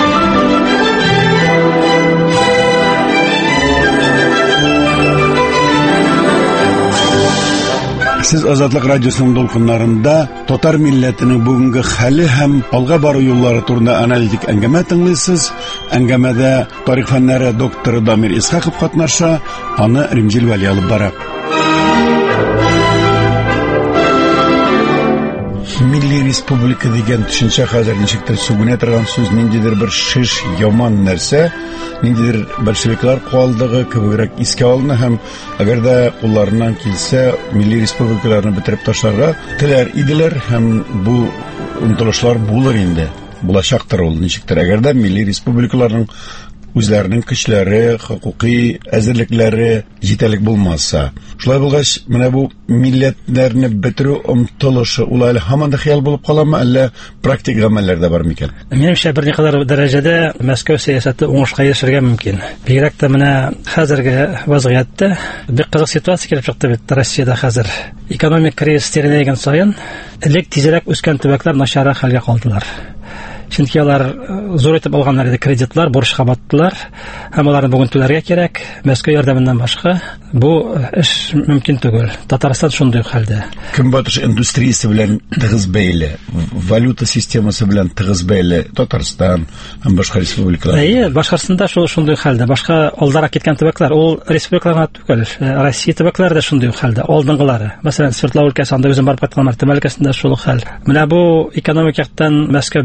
Сез Азатлык радиосының долкыннарында татар милләтенең бүгенге хәле һәм алга бару юллары турында аналитик әңгәмә тыңлыйсыз. Әңгәмәдә тарих фәннәре докторы Дамир Исхаков катнаша, аны Римзил Вәли алып бара. Милли республика дигән төшенчә хәзер ничектер сүгенә торган сүз, ниндидер бер шиш яман нәрсә, ниндидер большевиклар куалдыгы кебегрәк искә алына һәм әгәр дә улларыннан килсә милли республикаларны бетереп ташларга теләр иделәр һәм бу омтылышлар булыр инде. Булачактыр ул ничектер әгәр дә милли республикаларның үзләренең көчләре, хокукый әзерлекләре җитәрлек булмаса. Шулай булгач, менә бу милләтләрне бетерү омтылышы ул әле һаман да хыял булып каламы, әллә практик гамәлләрдә бар микән? Минемчә, берникадәр дәрәҗәдә Мәскәү сәясәте уңышка ирешергә мөмкин. Бигрәк тә менә хәзерге вазгыятьтә бик кызык ситуация килеп чыкты бит Россиядә хәзер. Экономик кризис тирәнәйгән саен, элек тизрәк үскән төбәкләр начаррак хәлгә калдылар. Чөнки алар зур итеп алганнар иде кредитлар, бурычка баттылар, һәм аларны бүген түләргә кирәк. Мәскәү ярдәменнән башка бу эш мөмкин түгел. Татарстан шундый хәлдә. Көнбатыш индустриясе белән тыгыз бәйле, валюта системасы белән тыгыз бәйле Татарстан һәм башка республикалар. Әйе, Башкортстанда шул шундый хәлдә. Башка алдарак киткән төбәкләр, ул республикаларга түгел, Россия төбәкләре дә шундый хәлдә, алдынгылары. Мәсәлән, Свердловск өлкәсендә үзем барып кайткан Мартин өлкәсендә шул хәл. Менә бу экономик яктан Мәскәү бәйлелегенә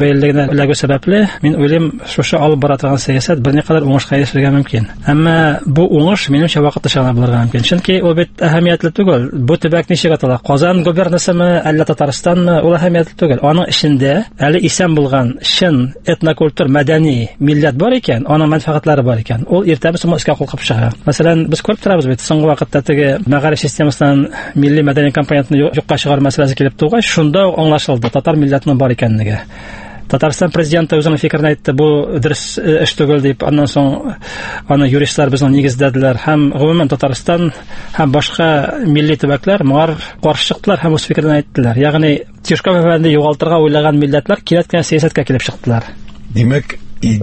эләгү сәбәпле, мин уйлыйм, шушы алып бара торган сәясәт берникадәр уңышка ирешергә мөмкин. Әмма бу уңыш минемчә вакыт ишәгенә булырга мөмкин. Чөнки ул бит әһәмиятле түгел. Бу төбәк ничек атала? Казан губернасымы, әллә Татарстанмы? Ул әһәмиятле түгел. Аның эчендә әле исән булган чын этнокультур, мәдәни милләт бар икән, аның мәнфәгатьләре бар икән. Ул иртәме-соңгы искә калкып чыга. Мәсәлән, без күреп торабыз бит, соңгы вакытта теге мәгариф системасыннан милли мәдәни компонентны юкка чыгару мәсьәләсе килеп тугач, шунда аңлашылды татар милләтенең бар икәнлеге. Татарстан президенты үзенең фикерен әйтте, бу дөрес эш түгел дип, аннан соң аны юристлар безнең нигездәделәр һәм гомумән Татарстан һәм башка милли төбәкләр моңар каршы чыктылар һәм үз фикерен әйттеләр. Ягъни Тишков әфәнде югалтырга уйлаган милләтләр кинәт кенә сәясәткә килеп чыктылар. Димәк,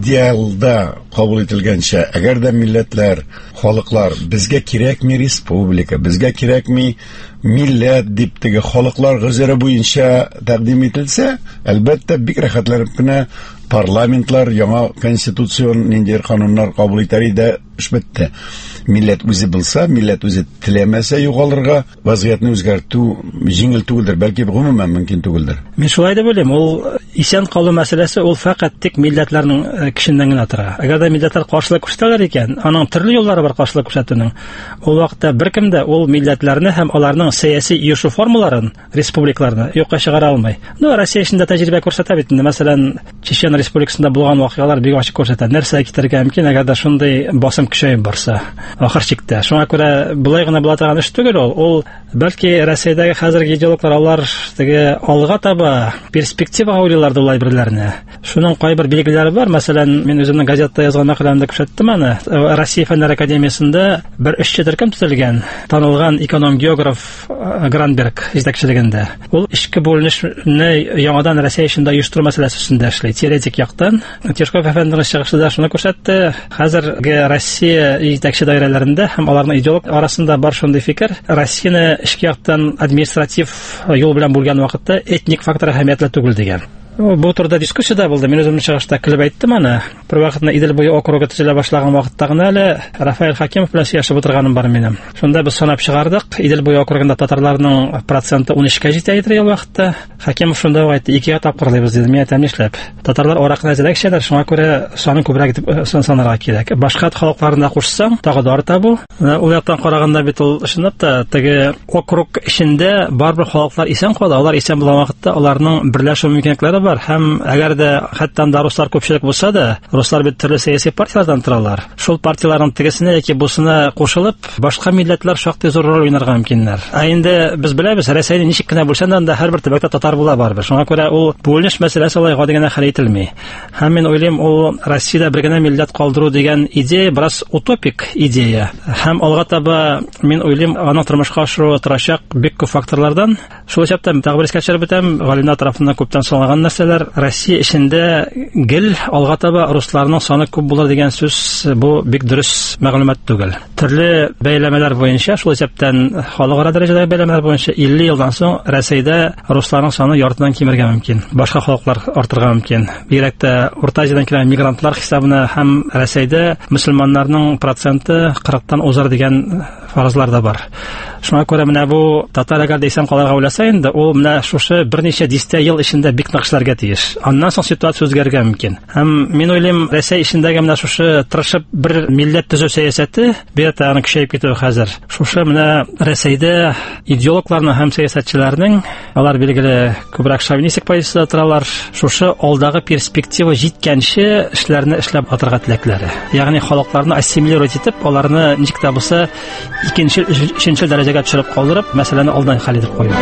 идеалда кабул ителгәнчә, әгәр дә милләтләр, халыклар безгә кирәкми республика, безгә кирәкми милләт дип теге халыклар гызыры буенча тәкъдим ителсә, әлбәттә бик рәхәтләнеп кенә парламентлар яңа конституцион ниндидер кануннар кабул итәр иде, эш бетте. Милләт үзе булса, милләт үзе теләмәсә югалырга, вазгыятны үзгәртү җиңел түгелдер, бәлки гомумән мөмкин түгелдер. Мин шулай дип уйлыйм, ул исән калу мәсьәләсе ул фақат тик милләтләрнең кешеннән генә тора. Әгәр дә милләтләр каршылык күрсәтәләр икән, аның төрле юллары бар каршылык күрсәтүнең. Ул вакытта беркем дә ул милләтләрне һәм аларның сәяси июшу формаларын, республикаларны юкка чыгара алмый. Ну, Россия эчендә тәҗрибә күрсәтә бит. Мәсәлән, Чечен республикасында булган вакыйгалар бик ачык күрсәтә. Нәрсә китәргә мөмкин, әгәр дә шундый басым көчәеп барса. Ахыр чиктә. Шуңа күрә булай гына була торган эш түгел ул. Ул бәлки Россиядәге хәзерге идеологлар алар теге алга таба перспективага уйлыйлар дулай бирләрне. Шуның кайбер билгеләре бар. Мәсәлән, мин үземнең газетада язган мәкаләмдә күрсәттем аны. Россия фәннәр академиясендә бер эшче төркем төзелгән, танылган эконом-географ Гранберг җитәкчелегендә. Ул ичке бүленешне яңадан Россия эчендә оештыру мәсьәләсе өстендә эшли. Теоретик яктан Тишков әфәнденең чыгышында шуны күрсәтте. Хәзерге Россия җитәкче даирәләрендә һәм аларның идеолог арасында бар шундый фикер. Россияны ичке яктан административ юл белән бүлгән вакытта этник фактор әһәмиятле түгел дигән. Бу турда дискуссия булды. Мин үземнең чыгышта килеп әйттем аны. Бер вакытны Идел буе округы төзелә башлаган вакытта гына әле Рафаэль Хакимов белән сөйләшеп утырганым бар минем. Шунда без санап чыгардык. Идел буе округында татарларның проценты ун өчкә җитә иде ел вакытта. Хакимов шунда әйтте, икегә тапкырлыйбыз диде. Мин әйтәм, нишләп? Татарлар аракны әзерләк эчәләр, шуңа күрә санын күбрәк дип санарга кирәк. Башка халыкларында кушсаң, тагы да арта бу. Ул яктан караганда бит ул чынлап та теге округ эчендә барбер халыклар исән кала. Алар исән булган вакытта аларның берләшү мөмкинлекләре бар. Һәм әгәр дә хәтта да руслар күпчелек булса да, руслар бит төрле сәяси партиялардан торалар. Шул партияларның тегесенә яки бусына кушылып, башка милләтләр шактый зур роль уйнарга мөмкиннәр. Ә инде без беләбез, Россияны ничек кенә бүлсәндә дә һәрбер төбәктә татар була барбыр. Шуңа күрә ул бүленеш мәсьәләсе алай гади генә хәл ителми. Һәм мин уйлыйм, ул Россиядә бер генә милләт калдыру дигән идея бераз утопик идея. Һәм алга таба мин уйлыйм, аның тормышка ашыруы торачак бик күп факторлардан. Шул исәптән тагы бер искә бетәм, галимнәр тарафыннан күптән соңлаган нәрсәләр. Россия эчендә гел алга таба русларның саны күп булыр дигән сүз бу бик дөрес мәгълүмат түгел. Төрле бәйләмәләр буенча, шул исәптән халыкара дәрәҗәдәге бәйләмәләр буенча илле елдан соң Россиядә русларның саны яртыдан кимергә мөмкин. Башка халыклар артырга мөмкин. Бигрәк тә Урта Азиядан килгән мигрантлар хисабына һәм Россиядә мөселманнарның проценты кырыктан узар дигән фаразлар да бар. Шуңа күрә менә бу татар әгәр дә исән калырга уйласа инде, ул менә шушы берничә дистә ел эчендә бик нык эшләргә тиеш. Аннан соң ситуация үзгәрергә мөмкин. Һәм мин уйлыйм, Россия эчендәге менә шушы тырышып бер милләт төзү сәясәте бит аны көчәйеп китү хәзер. Шушы менә Россиядә идеологларның һәм сәясәтчеләрнең, алар билгеле күбрәк шовинистик позициядә торалар. Шушы алдагы перспектива җиткәнче эшләрне эшләп атырга теләкләре. Ягъни халыкларны ассимилировать итеп, аларны ничек тә булса икенче, өченче дәрәҗәгә төшереп калдырып, мәсьәләне алдан хәл итеп кую.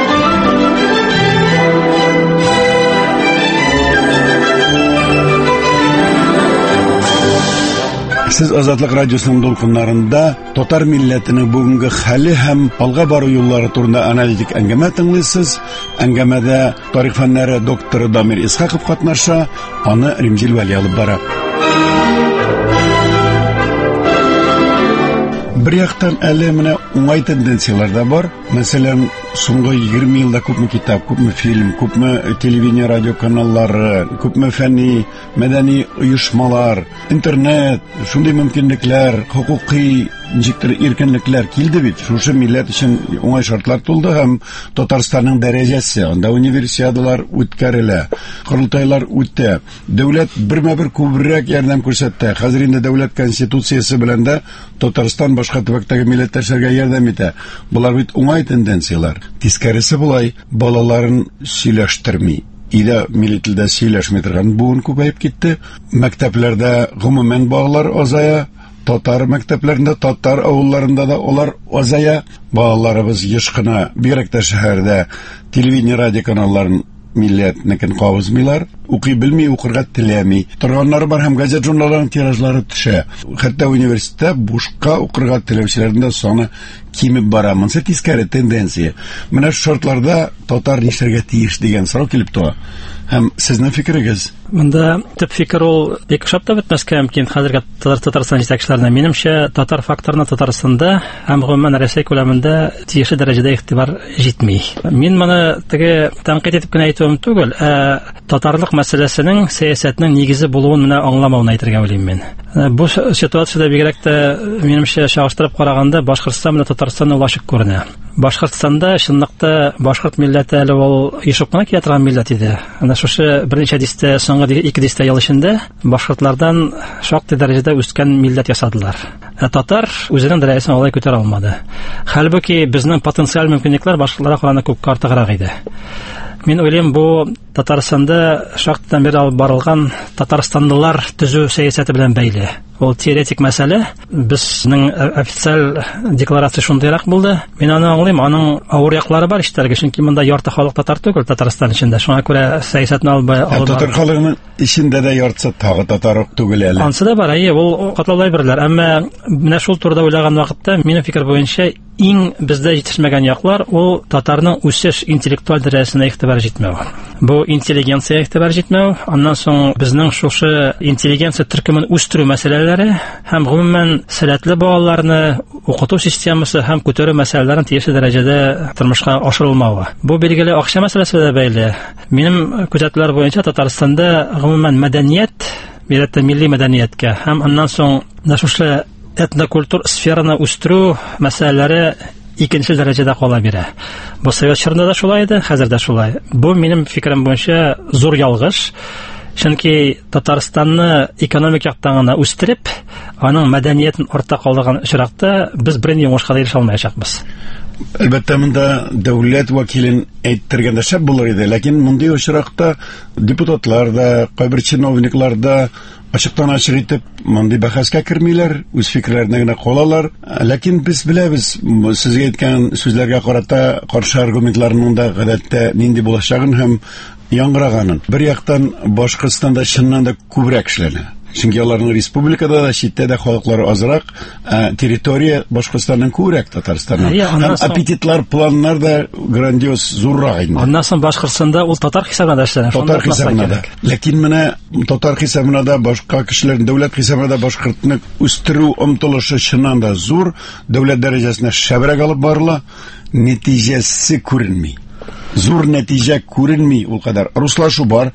Сез Азатлык радиосының долкыннарында татар милләтенең бүгенге хәле һәм алга бару юллары турында аналитик әңгәмә тыңлыйсыз. Әңгәмәдә тарих фәннәре докторы Дамир Исхаков катнаша, аны Римзил Вәли алып бара. Bir яктан әле менә уңай тенденциялар да бар. Мәсәлән, соңгы егерме елда күпме китап, күпме фильм, күпме телевидение, радио каналлары, күпме фәнни, мәдәни оешмалар, интернет, шундый мөмкинлекләр, хукукый ничектер иркенлекләр килде бит. Шушы милләт өчен уңай шартлар тулды һәм Татарстанның дәрәҗәсе, анда универсиадалар үткәрелә, корылтайлар үтә. Дәүләт бермә-бер күбрәк ярдәм күрсәтте. Хәзер инде дәүләт конституциясе белән дә Татарстан башка төбәктәге милләттәшләргә ярдәм итә. Булар бит уңай тенденциялар. Тискәресе булай, балаларын сөйләштерми. Иде милли телдә сөйләшми торган буын күбәеп китте. Мәктәпләрдә гомумән балалар азая. Татар мәктәпләрендә, татар авылларында да олар азая. Балаларыбыз еш кына, бигрәк тә шәһәрдә телевидение, радио каналларын милләтнекен кабызмыйлар, укый белми, укырга теләми. Торганнар бар һәм газет журналларының тиражлары төшә. Хәтта университетта бушка укырга теләүчеләрнең дә саны кимеп бара. Монсы тискәре тенденция. Менә шартларда татар нишләргә тиеш дигән сорау килеп туа. Һәм сезнең фикерегез? Монда төп фикер ул бик шапта бетмәскә мөмкин хәзерге Татарстан җитәкчеләренә. Минемчә, татар факторына Татарстанда һәм гомумән Россия күләмендә тиешле дәрәҗәдә игътибар җитми. Мин моны теге тәнкыйть итеп кенә әйтүем түгел, ә татарлык мәсьәләсенең сәясәтнең нигезе булуын менә аңламауны әйтергә уйлыйм мин. Бу ситуациядә бигрәк тә минемчә чагыштырып караганда Башкортстан белән Татарстан ачык күренә. Башкортстанда чынлыкта башкорт милләте әле ул ешып кына килә торган милләт иде. Ана шушы берничә дистә, соңгы ике дистә ел эчендә башкортлардан шактый дәрәҗәдә үскән милләт ясадылар. Ә татар үзенең дәрәҗәсен алай күтәрә алмады. Хәлбуки безнең потенциаль мөмкинлекләр башкаларга караганда күп артыграк иде. Мин уйлыйм, бу Татарстанда шактыдан бери алып барылган Татарстандылар төзү сәясәте белән бәйле. Ул теоретик мәсьәлә. Безнең официаль декларация шундыйрак булды. Мин аны аңлыйм, аның авыр яклары бар иштәргә, чөнки монда ярты халык татар түгел Татарстан эчендә. Шуңа күрә сәясәтне алып алып татар халыгының эчендә дә яртысы тагы татар түгел әле. Ансы да бар, әйе, ул катлаулай берләр. Әмма менә шул турыда уйлаган вакытта, минем фикер буенча, иң бездә җитешмәгән яклар ул татарның үсеш интеллектуаль дәрәҗәсенә игътибар җитмәү. Бу интеллигенция игътибар җитмәү, аннан соң безнең шушы интеллигенция төркемен үстерү мәсьәләләре һәм гомумән сәләтле балаларны укыту системасы һәм күтәрү мәсьәләләрен тиешле дәрәҗәдә тормышка ашырылмавы. Бу билгеле акча мәсьәләсе дә бәйле. Минем күзәтүләр буенча Татарстанда гомумән мәдәният, милләттә милли мәдәнияткә һәм аннан соң шушы этнокультур сфераны үстерү мәсьәләләре икенче дәрәҗәдә кала бирә. Бу совет чорында да шулай иде, хәзер дә шулай. Бу минем фикерем буенча зур ялгыш. Чөнки Татарстанны экономик яктан гына үстереп, аның мәдәниятен артта калдырган очракта без берни уңышка да ирешә алмаячакбыз. Әлбәттә, монда дәүләт вәкилен әйтергәндә шәп булыр иде, ләкин мондый очракта депутатлар да, кайбер чиновниклар да ачыктан ачык итеп мондый бәхәскә кермиләр, үз фикерләренә генә калалар. Ләкин без беләбез, сезгә әйткән сүзләргә карата каршы аргументларның да гадәттә нинди булачагын һәм яңгыраганын. Бер яктан Башкортстанда чыннан да күбрәк эшләнә. Чөнки аларның республикада да, читтә дә халыклары азрак, территория Башкортстанның күбрәк Татарстаннан. Һәм аппетитлар, планнар да грандиоз, зуррак инде. Аннан соң Башкортстанда ул татар хисабына да эшләнә. Татар хисабына да. Ләкин менә татар хисабына да, башка кешеләрнең дәүләт хисабына да башкортны үстерү омтылышы чыннан да зур, дәүләт дәрәҗәсенә шәбрәк алып барыла, нәтиҗәсе күренми. Зур нәтиҗә күренми ул кадәр. Руслашу бар,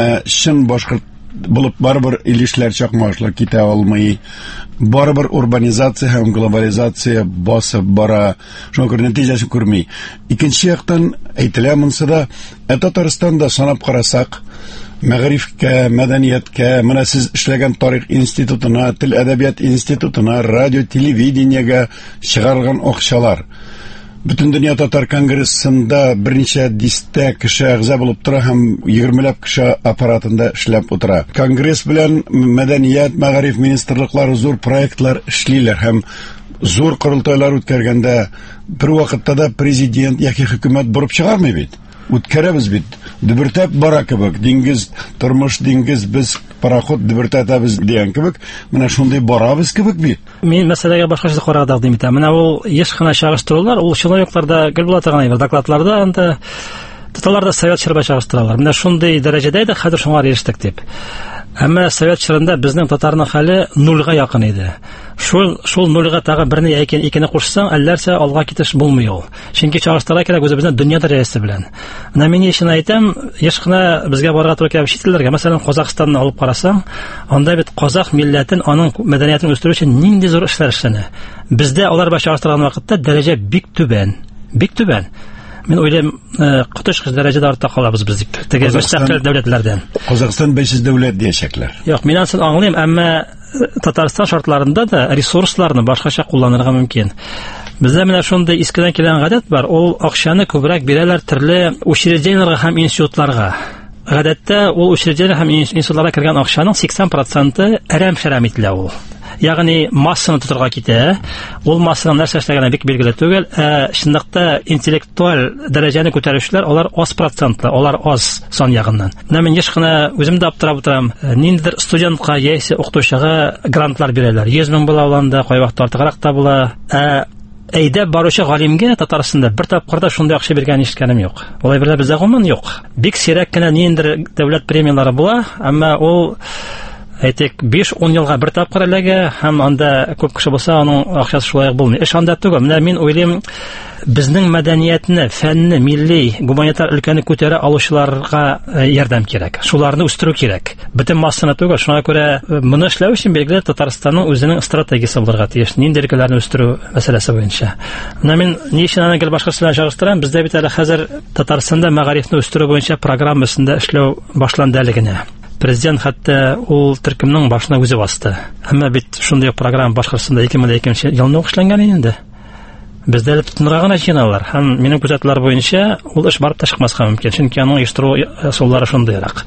чын башкорт булып барыбер илешләр чакмашлар китә алмый. Барыбер урбанизация һәм глобализация басып бара. Шуңа күрә нәтиҗәсе күрми. Икенче яктан әйтелә монсы да, Татарстанда санап карасак, мәгърифкә, мәдәнияткә, менә сез эшләгән тарих институтына, тел әдәбият институтына, радио, телевидениегә чыгарылган акчалар. Бүтән дөнья татар конгрессында берничә дистә кеше әгъза булып тора һәм егермеләп кеше аппаратында эшләп утыра. Конгресс белән мәдәният, мәгариф министрлыклары зур проектлар эшлиләр һәм зур корылтайлар үткәргәндә бер вакытта да президент яки хөкүмәт бурып чыгармый бит. Үткәрәбез бит. Дөбертәп бара кебек, диңгез, тормыш диңгез, без пароход дөбертәбез дигән кебек, менә шундый барабыз кебек бит. Мин мәсьәләгә башкача карарга тәкъдим итәм. Менә ул еш кына чагыштырулар, ул чиновникларда гел була торган әйбер, докладларда, анда тоталарда совет чорында чагыштыралар. Менә шундый дәрәҗәдә иде, хәзер шуңа ирештек дип. Әмма совет чорында безнең татарның хәле нулга якын иде. шул шул нулга тагы берне яки икене кушсаң, әлләрсә алга китеш булмый ул. Чөнки чагыштыра кирәк үзебезнең дөнья дәрәҗәсе белән. Менә мин өчен әйтәм, еш кына безгә барырга туры килә шитләргә. Мәсәлән, Казакъстанны алып карасаң, анда бит казак милләтен, аның мәдәниятен үстерү өчен нинди зур эшләр эшләнә. Бездә алар белән чагыштырган вакытта дәрәҗә бик түбән. Бик түбән. Мен уйлыйм, котышкыч дәрәҗәдә артта калабыз без дип. Теге мөстәкыйль дәүләтләрдән. Казакъстан бәйсез дәүләт дияшәкләр. Юк, мин аны аңлыйм, әмма Татарстан шартларында да ресурсларны башкача кулланырга мөмкин. Бездә менә шундый искедән килгән гадәт бар. Ул акчаны күбрәк бирәләр төрле учреждениеләргә һәм институтларга. Гадәттә ул учреждениеләр һәм институтларга кергән акчаның сиксән проценты әрәм-шәрәм ителә ул. Ягъни массаны тотырга китә. Ул массаның нәрсә эшләгәне бик билгеле түгел. Ә чынлыкта интеллектуаль дәрәҗәне күтәрүчеләр алар аз процентлы, алар аз сан ягыннан. Менә мин еш кына үзем дә аптырап утырам. Ниндидер студентка яисә укытучыга грантлар бирәләр. йөз мең була алганда, кай вакытта артыграк та була. Ә әйдә баручы галимгә Татарстанда бер тапкырда шундый акча биргән ишеткәнем юк. Алай берлә бездә гомумән юк. Бик сирәк кенә ниндидер дәүләт премиялары була, әмма ул әйтик биш-ун елга бер тапкыр эләгә, һәм анда күп кеше булса, аның акчасы шулай булмый. Эш анда түгел. Менә мин уйлыйм, безнең мәдәниятне, фәнне, милли, гуманитар өлкәне күтәрә алучыларга ярдәм кирәк. Шуларны үстерү кирәк. Бөтен массаны түгел. Шуңа күрә моны эшләү өчен билгеле Татарстанның үзенең стратегиясе булырга тиеш. Нинди өлкәләрне үстерү мәсьәләсе буенча. Менә мин ни өчен аны гел башкасы белән чагыштырам? Бездә бит әле хәзер Татарстанда мәгарифне үстерү буенча программа өстендә эшләү башланды әле генә. Президент хәтта ул төркемнең башына үзе басты. Әмма бит шундый программа Башкортстанда ике мең икенче елда эшләнгән инде. Бездә әле тынырга гына җыйналар. Һәм минем күзәтүләр буенча ул эш барып та чыкмаска мөмкин, чөнки аның оештыру ысуллары шундыйрак.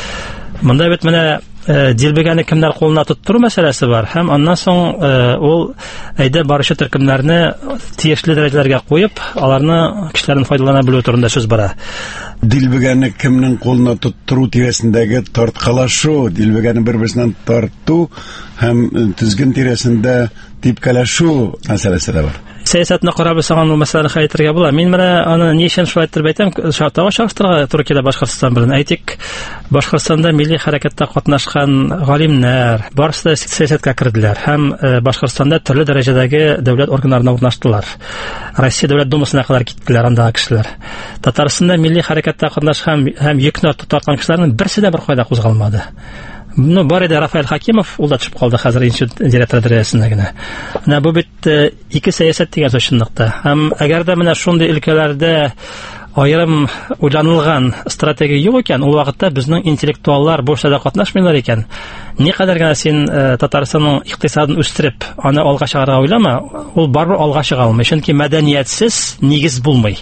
Монда бит менә дилбегәне кемнәр кулына тоттыру мәсьәләсе бар. Һәм аннан соң ул әйдә баручы төркемнәрне тиешле дәрәҗәләргә куеп, аларны кешеләрнең файдалана белү турында сүз бара. Дилбегәне кемнең кулына тоттыру тирәсендәге тарткалашу, дилбегәне бер-берсеннән тарту һәм тизген тирәсендә типкәләшү мәсьәләсе дә бар. Сәясәтне карап саган ул мәсьәләне хәйтергә була. Мин менә аны ни өчен шулай итеп әйтәм, шартага чагыштырырга туры килә Башкортстан белән. Әйтик, Башкортстанда милли хәрәкәттә катнашкан галимнәр барысы да сәясәткә керделәр һәм Башкортстанда төрле дәрәҗәдәге дәүләт органнарына урнаштылар. Россия дәүләт думасына кадәр киттеләр андагы кешеләр. Татарстанда милли хәрәкәттә катнашкан һәм йөкне тарткан кешеләрнең берсе дә бер кайда кузгалмады. Ну, бар иде Рафаэль Хакимов, ул да төшеп калды хәзер институт директоры дәрәҗәсендә генә. Менә бу бит ике сәясәт дигән сүз чынлыкта. Һәм әгәр дә менә шундый өлкәләрдә аерым уйланылган стратегия юк икән, ул вакытта безнең интеллектуаллар бу эштә катнашмыйлар икән. Никадәр генә син Татарстанның икътисадын үстереп, аны алга чыгарга уйлама, ул барбер алга чыга алмый, чөнки мәдәниятсез нигез булмый.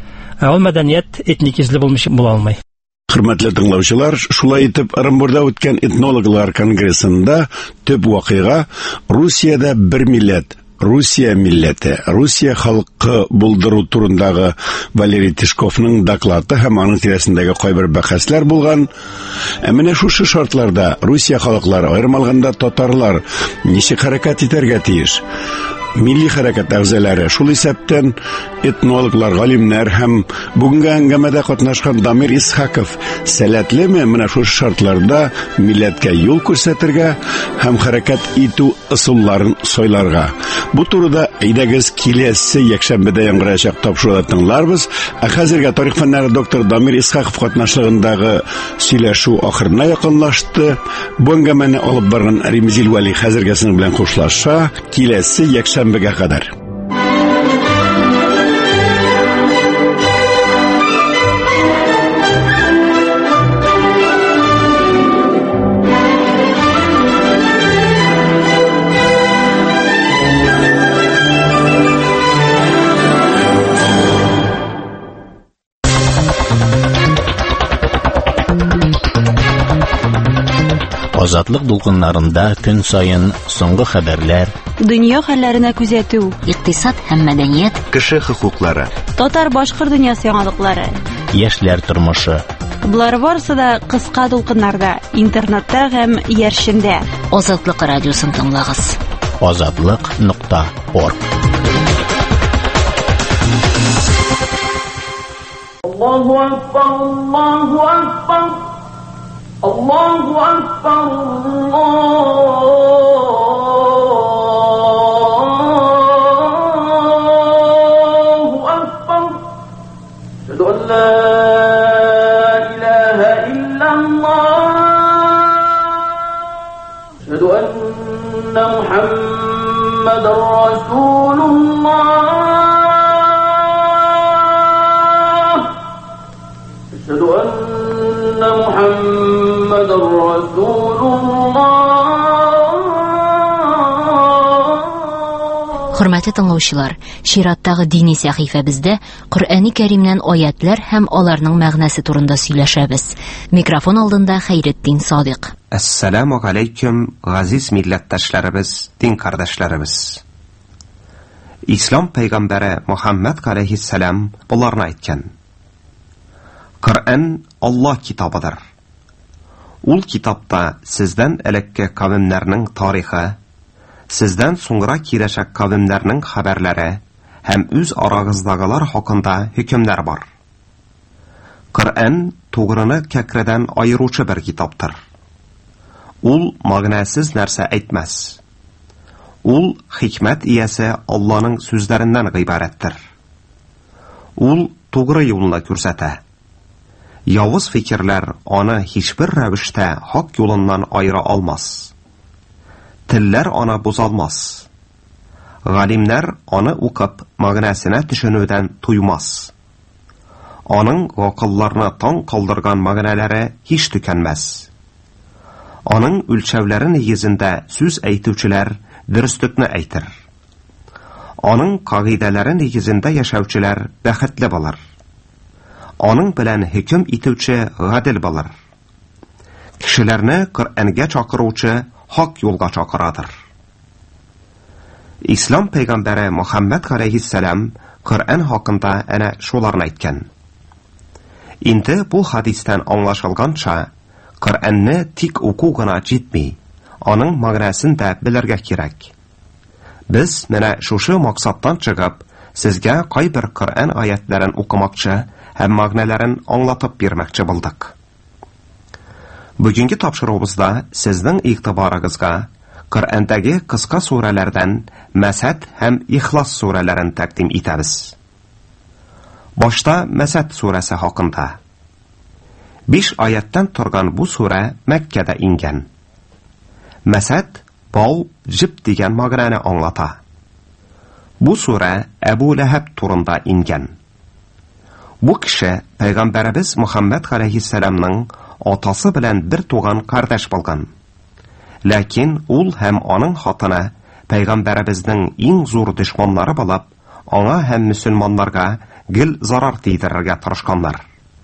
Ә ул мәдәният этникизле булмый була алмый. Хөрмәтле тыңлаучылар, шулай итеп Орынбурда үткән этнологлар конгрессында төп вакыйга Русиядә бер милләт, Русия милләте, Русия халкы булдыру турындагы Валерий Тишковның доклады һәм аның тирәсендәге кайбер бәхәсләр булган. Ә менә шушы шартларда Русия халыклары, аерым алганда татарлар, ничек хәрәкәт итәргә тиеш? Милли хәрәкәт әгъзалары, шул исәптән этнологлар, галимнәр һәм бүгенге әңгәмәдә катнашкан Дамир Исхаков сәләтлеме менә шушы шартларда милләткә юл күрсәтергә һәм хәрәкәт итү ысулларын сайларга. Бу турыда әйдәгез киләсе якшәмбедә яңгыраячак тапшыруда тыңларбыз. Ә хәзергә тарих фәннәре доктор Дамир Исхаков катнашлыгындагы сөйләшү ахырына якынлашты. Бу әңгәмәне алып барган Римзил Вали хәзергәсенең белән хушлаша. Киләсе якшәмбегә кадәр. Азатлык дулкыннарында көн сайын соңгы хәбәрләр, дөнья хәлләренә күзәтү, икътисад һәм мәдәният, кеше хокуклары, татар-башкорт дөньясы яңалыклары, яшьләр тормышы. Булар барысы да кыска дулкыннарда, интернетта һәм яршендә. Азатлык радиосын тыңлагыз. азатлык нокта орг. Аллаһу акбар, Аллаһу акбар. Allahu Akbar, Allah أن محمد رسول الله أشهد أن محمد رسول الله. Хөрмәтле тыңлаучылар, чираттагы дини сәхифәбездә Коръәни Кәримнән аятлар һәм аларның мәгънәсе турында сөйләшәбез. Микрофон алдында Хәйретдин Садык. Ассаламу алейкум, газиз милләттәшләребез, дин кардәшләребез. Ислам пәйгамбәре Мөхәммәд алейһиссалам буларны әйткән. Коръән Аллаһ китабыдыр. Ул китапта сездән элекке кавемнәрнең тарихы, сездән соңра киләчәк кавемнәрнең хәбәрләре һәм үз арагыздагылар хакында хөкемнәр бар. Коръән тугрыны кәкредән айыручы бер китаптыр. Ул мәгънәсез нәрсә әйтмәс. Ул хикмәт иясе Алланың сүзләреннән гыйбарәттер. Ул тугры юлны күрсәтә. Явыз фикерләр аны һичбер рәвештә хак юлыннан айыра алмас. Телләр аны бозалмас. Галимнәр аны укып, мәгънәсенә төшенүдән туймас. Аның гакылларны таң калдырган мәгънәләре һич төкәнмәс. Аның үлчәүләре нигезендә сүз әйтүчеләр дөреслекне әйтер. Аның кагыйдәләре нигезендә яшәүчеләр бәхетле булыр. Аның белән хөкем итүче гадел булыр. Кешеләрне Коръәнгә чакыручы хак юлга чакырадыр. Ислам пәйгамбәре Мөхәммәд алейһиссалам Коръән хакында әнә шуларны әйткән. Инде бу хадистән аңлашылганча, Коръәнне тик уку гына җитми, аның мәгънәсен дә белергә кирәк. Без менә шушы максаттан чыгып, сезгә кайбер Коръән аятларын укымакчы һәм мәгънәләрен аңлатып бирмәкче булдык. Бүгенге тапшыруыбызда сезнең игътибарыгызга Коръәндәге кыска сүрәләрдән Мәсәд һәм Ихлас сүрәләрен тәкъдим итәбез. Башта Мәсәд сүрәсе хакында. Биш аяттан торган бу сүрә Мәккәдә ингән. Мәсәд бау, җип дигән мәгънәне аңлата. Бу сүрә Әбу Ләһәб турында ингән. Бу кеше пәйгамбәребез Мөхәммәд алейһиссаламның атасы белән бер туган кардәш булган. Ләкин ул һәм аның хатыны пәйгамбәребезнең иң зур дошманнары булып, аңа һәм мөселманнарга гел зарар тидерергә тырышканнар.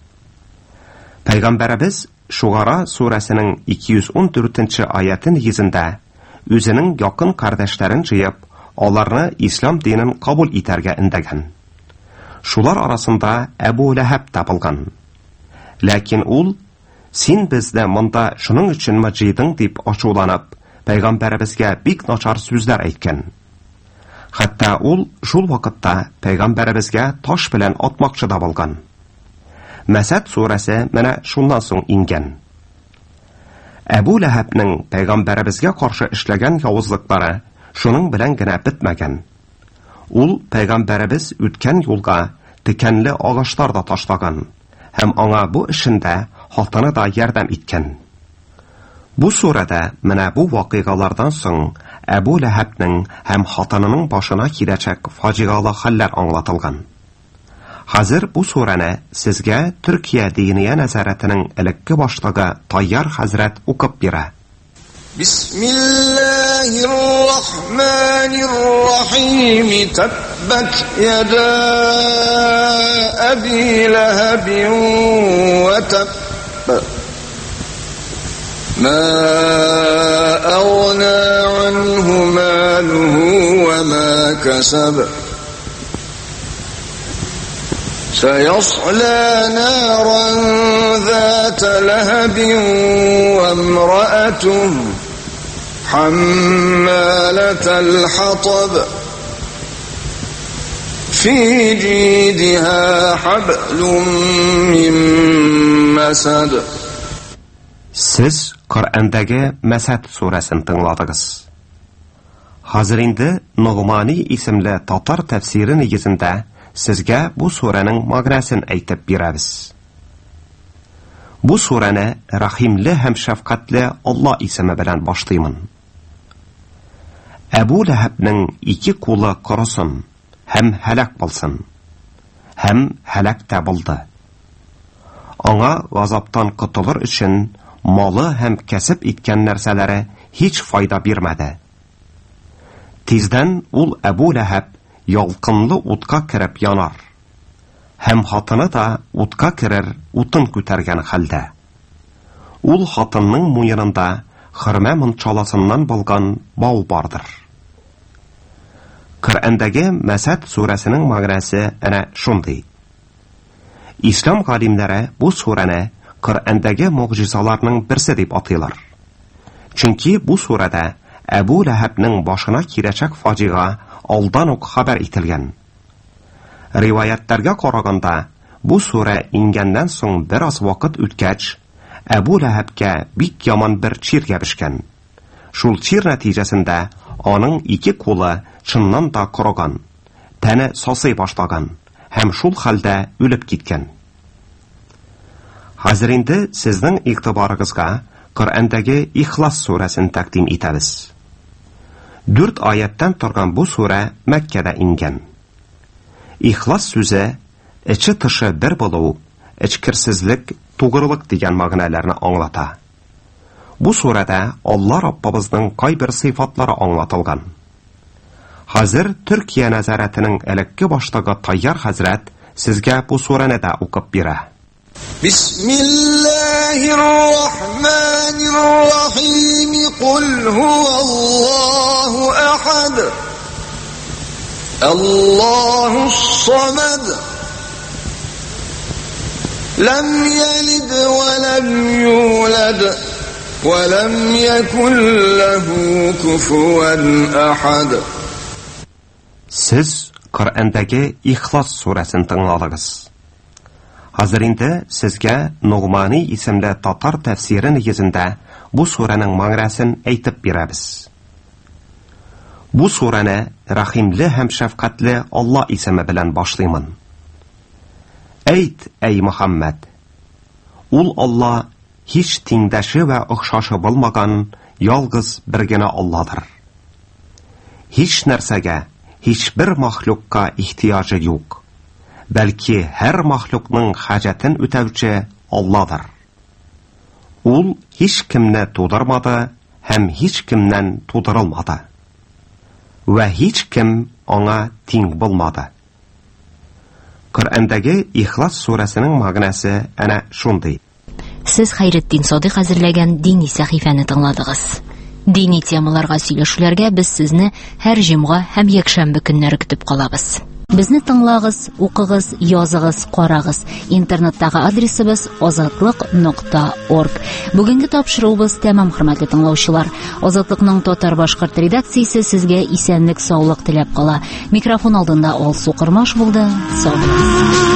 Пәйгамбәребез Шугара сүрәсенең ике йөз ун дүртенче аяты нигезендә үзенең якын кардәшләрен җыеп, аларны ислам динен кабул итәргә индәгән. Шулар арасында Әбу Ләһәб та булган. Ләкин ул син бездә монда шуның өчен мәҗидең дип ачуланып, пәйгамбәребезгә бик начар сүзләр әйткән. Хәтта ул шул вакытта пәйгамбәребезгә таш белән атмакчы да булган. Мәсәд сүрәсе менә шуннан соң ингән. Әбу Ләһәбнең пәйгамбәребезгә каршы эшләгән явызлыклары шуның белән генә бетмәгән. Ул пәйгамбәребез үткән юлга тикәнле агачлар да ташлаган һәм аңа бу эшендә хатыны да ярдәм иткән. Бу сүрәдә менә бу вакыйгалардан соң Әбу Ләһәбнең һәм хатынының башына киләчәк фаҗигале хәлләр аңлатылган. Хәзер бу сүрәне сезгә Төркия диния нәзарәтенең элекке башлыгы Тайяр хәзрәт укып бирә. Бисмиллаһир-рахманир-рахим. Таббат яда Аби Ләһәб ва таб. ما أغنى عنه ماله وما كسب سيصلى نارا ذات لهب وامرأته حمالة الحطب في جيدها حبل من مسد. Siz Коръәндәге Мәсәд сүрәсен тыңладыгыз. Хәзер инде Нугмани исемле татар тәфсире нигезендә сезгә бу сүрәнең мәгънәсен әйтеп бирәбез. Бу сүрәне Рахимле һәм шәфкатьле Алла исеме белән башлыймын. Әбу Ләһәбнең ике кулы корысын һәм һәлак булсын. Һәм һәлак та булды. Аңа газаптан котылыр өчен малы һәм кәсеп иткән нәрсәләре һич файда бирмәде. Тиздән ул Әбу Ләһәб ялкынлы утка кереп янар. Һәм хатыны да утка керер, утын күтәргән хәлдә. Ул хатынның муенында хөрмә мунчаласыннан булган бау бардыр. Коръәндәге Мәсәд сүрәсенең мәгънәсе әнә шундый. Ислам галимнәре бу сүрәне Коръәндәге мугъҗизаларның берсе дип атыйлар. Чөнки бу сүрәдә Әбу Ләһәбнең башына киләчәк фаҗига алдан ук хәбәр ителгән. Риваятларга караганда, бу сүрә ингәннән соң бераз вакыт үткәч, Әбу Ләһәбкә бик яман бер чир ябышкан. Шул чир нәтиҗәсендә аның ике кулы чыннан да корыган, тәне сасый башлаган һәм шул хәлдә үлеп киткән. Хәзер инде сезнең игътибарыгызга Коръәндәге Ихлас сүрәсен тәкъдим итәбез. Дүрт аяттан торган бу сүрә Мәккәдә ингән. Ихлас сүзе эче тышы бер булу, эчкерсезлек, тугрылык дигән мәгънәләрне аңлата. Бу сүрәдә Алла Раббыбызның кайбер сыйфатлары аңлатылган. Хәзер Төркия нәзарәтенең элекке баштагы Тайяр хәзрәт сезгә бу сүрәне дә укып бирә. Бисмиллаһир-рахманир-рахим. Кул хуаллаһу ахад. Аллаһус-самад. Лам ялид ва лам юлад. ولم يكن له كفوا أحد. Сез Коръәндәге Ихлас сүрәсен тыңладыгыз. Хәзер инде сезгә Нугмани исемле татар тәфсире нигезендә бу сүрәнең мәгънәсен әйтеп бирәбез. Бу сүрәне Рахимле һәм шәфкатьле Алла исеме белән башлыймын. Әйт, әй Мөхәммәд, ул Алла һич тиңдәше вә охшашы булмаган ялгыз бер генә Алладыр. Һич нәрсәгә, һич бер махлукка ихтияҗы юк. Бәлки һәр махлукның хаҗатын үтәүче Алладыр. Ул һич кемне тудырмады һәм һич кемнән тудырылмады. Вә һич кем аңа тиң булмады. Коръәндәге Ихлас сүрәсенең мәгънәсе әнә шундый. Сез Хайретдин Садыйк әзерләгән дини сәхифәне тыңладыгыз. Дини темаларга сөйләшүләргә без сезне һәр җомга һәм якшәмбе көннәре көтеп калабыз. Безне тыңлагыз, укыгыз, языгыз, карагыз. Интернеттагы адресыбыз азатлык нокта орг. Бүгенге тапшыруыбыз тәмам, хөрмәтле тыңлаучылар. Азатлыкның татар-башкорт редакциясе сезгә исәнлек, саулык теләп кала. Микрофон алдында Алсу Кырмаш булды. Сау булыгыз.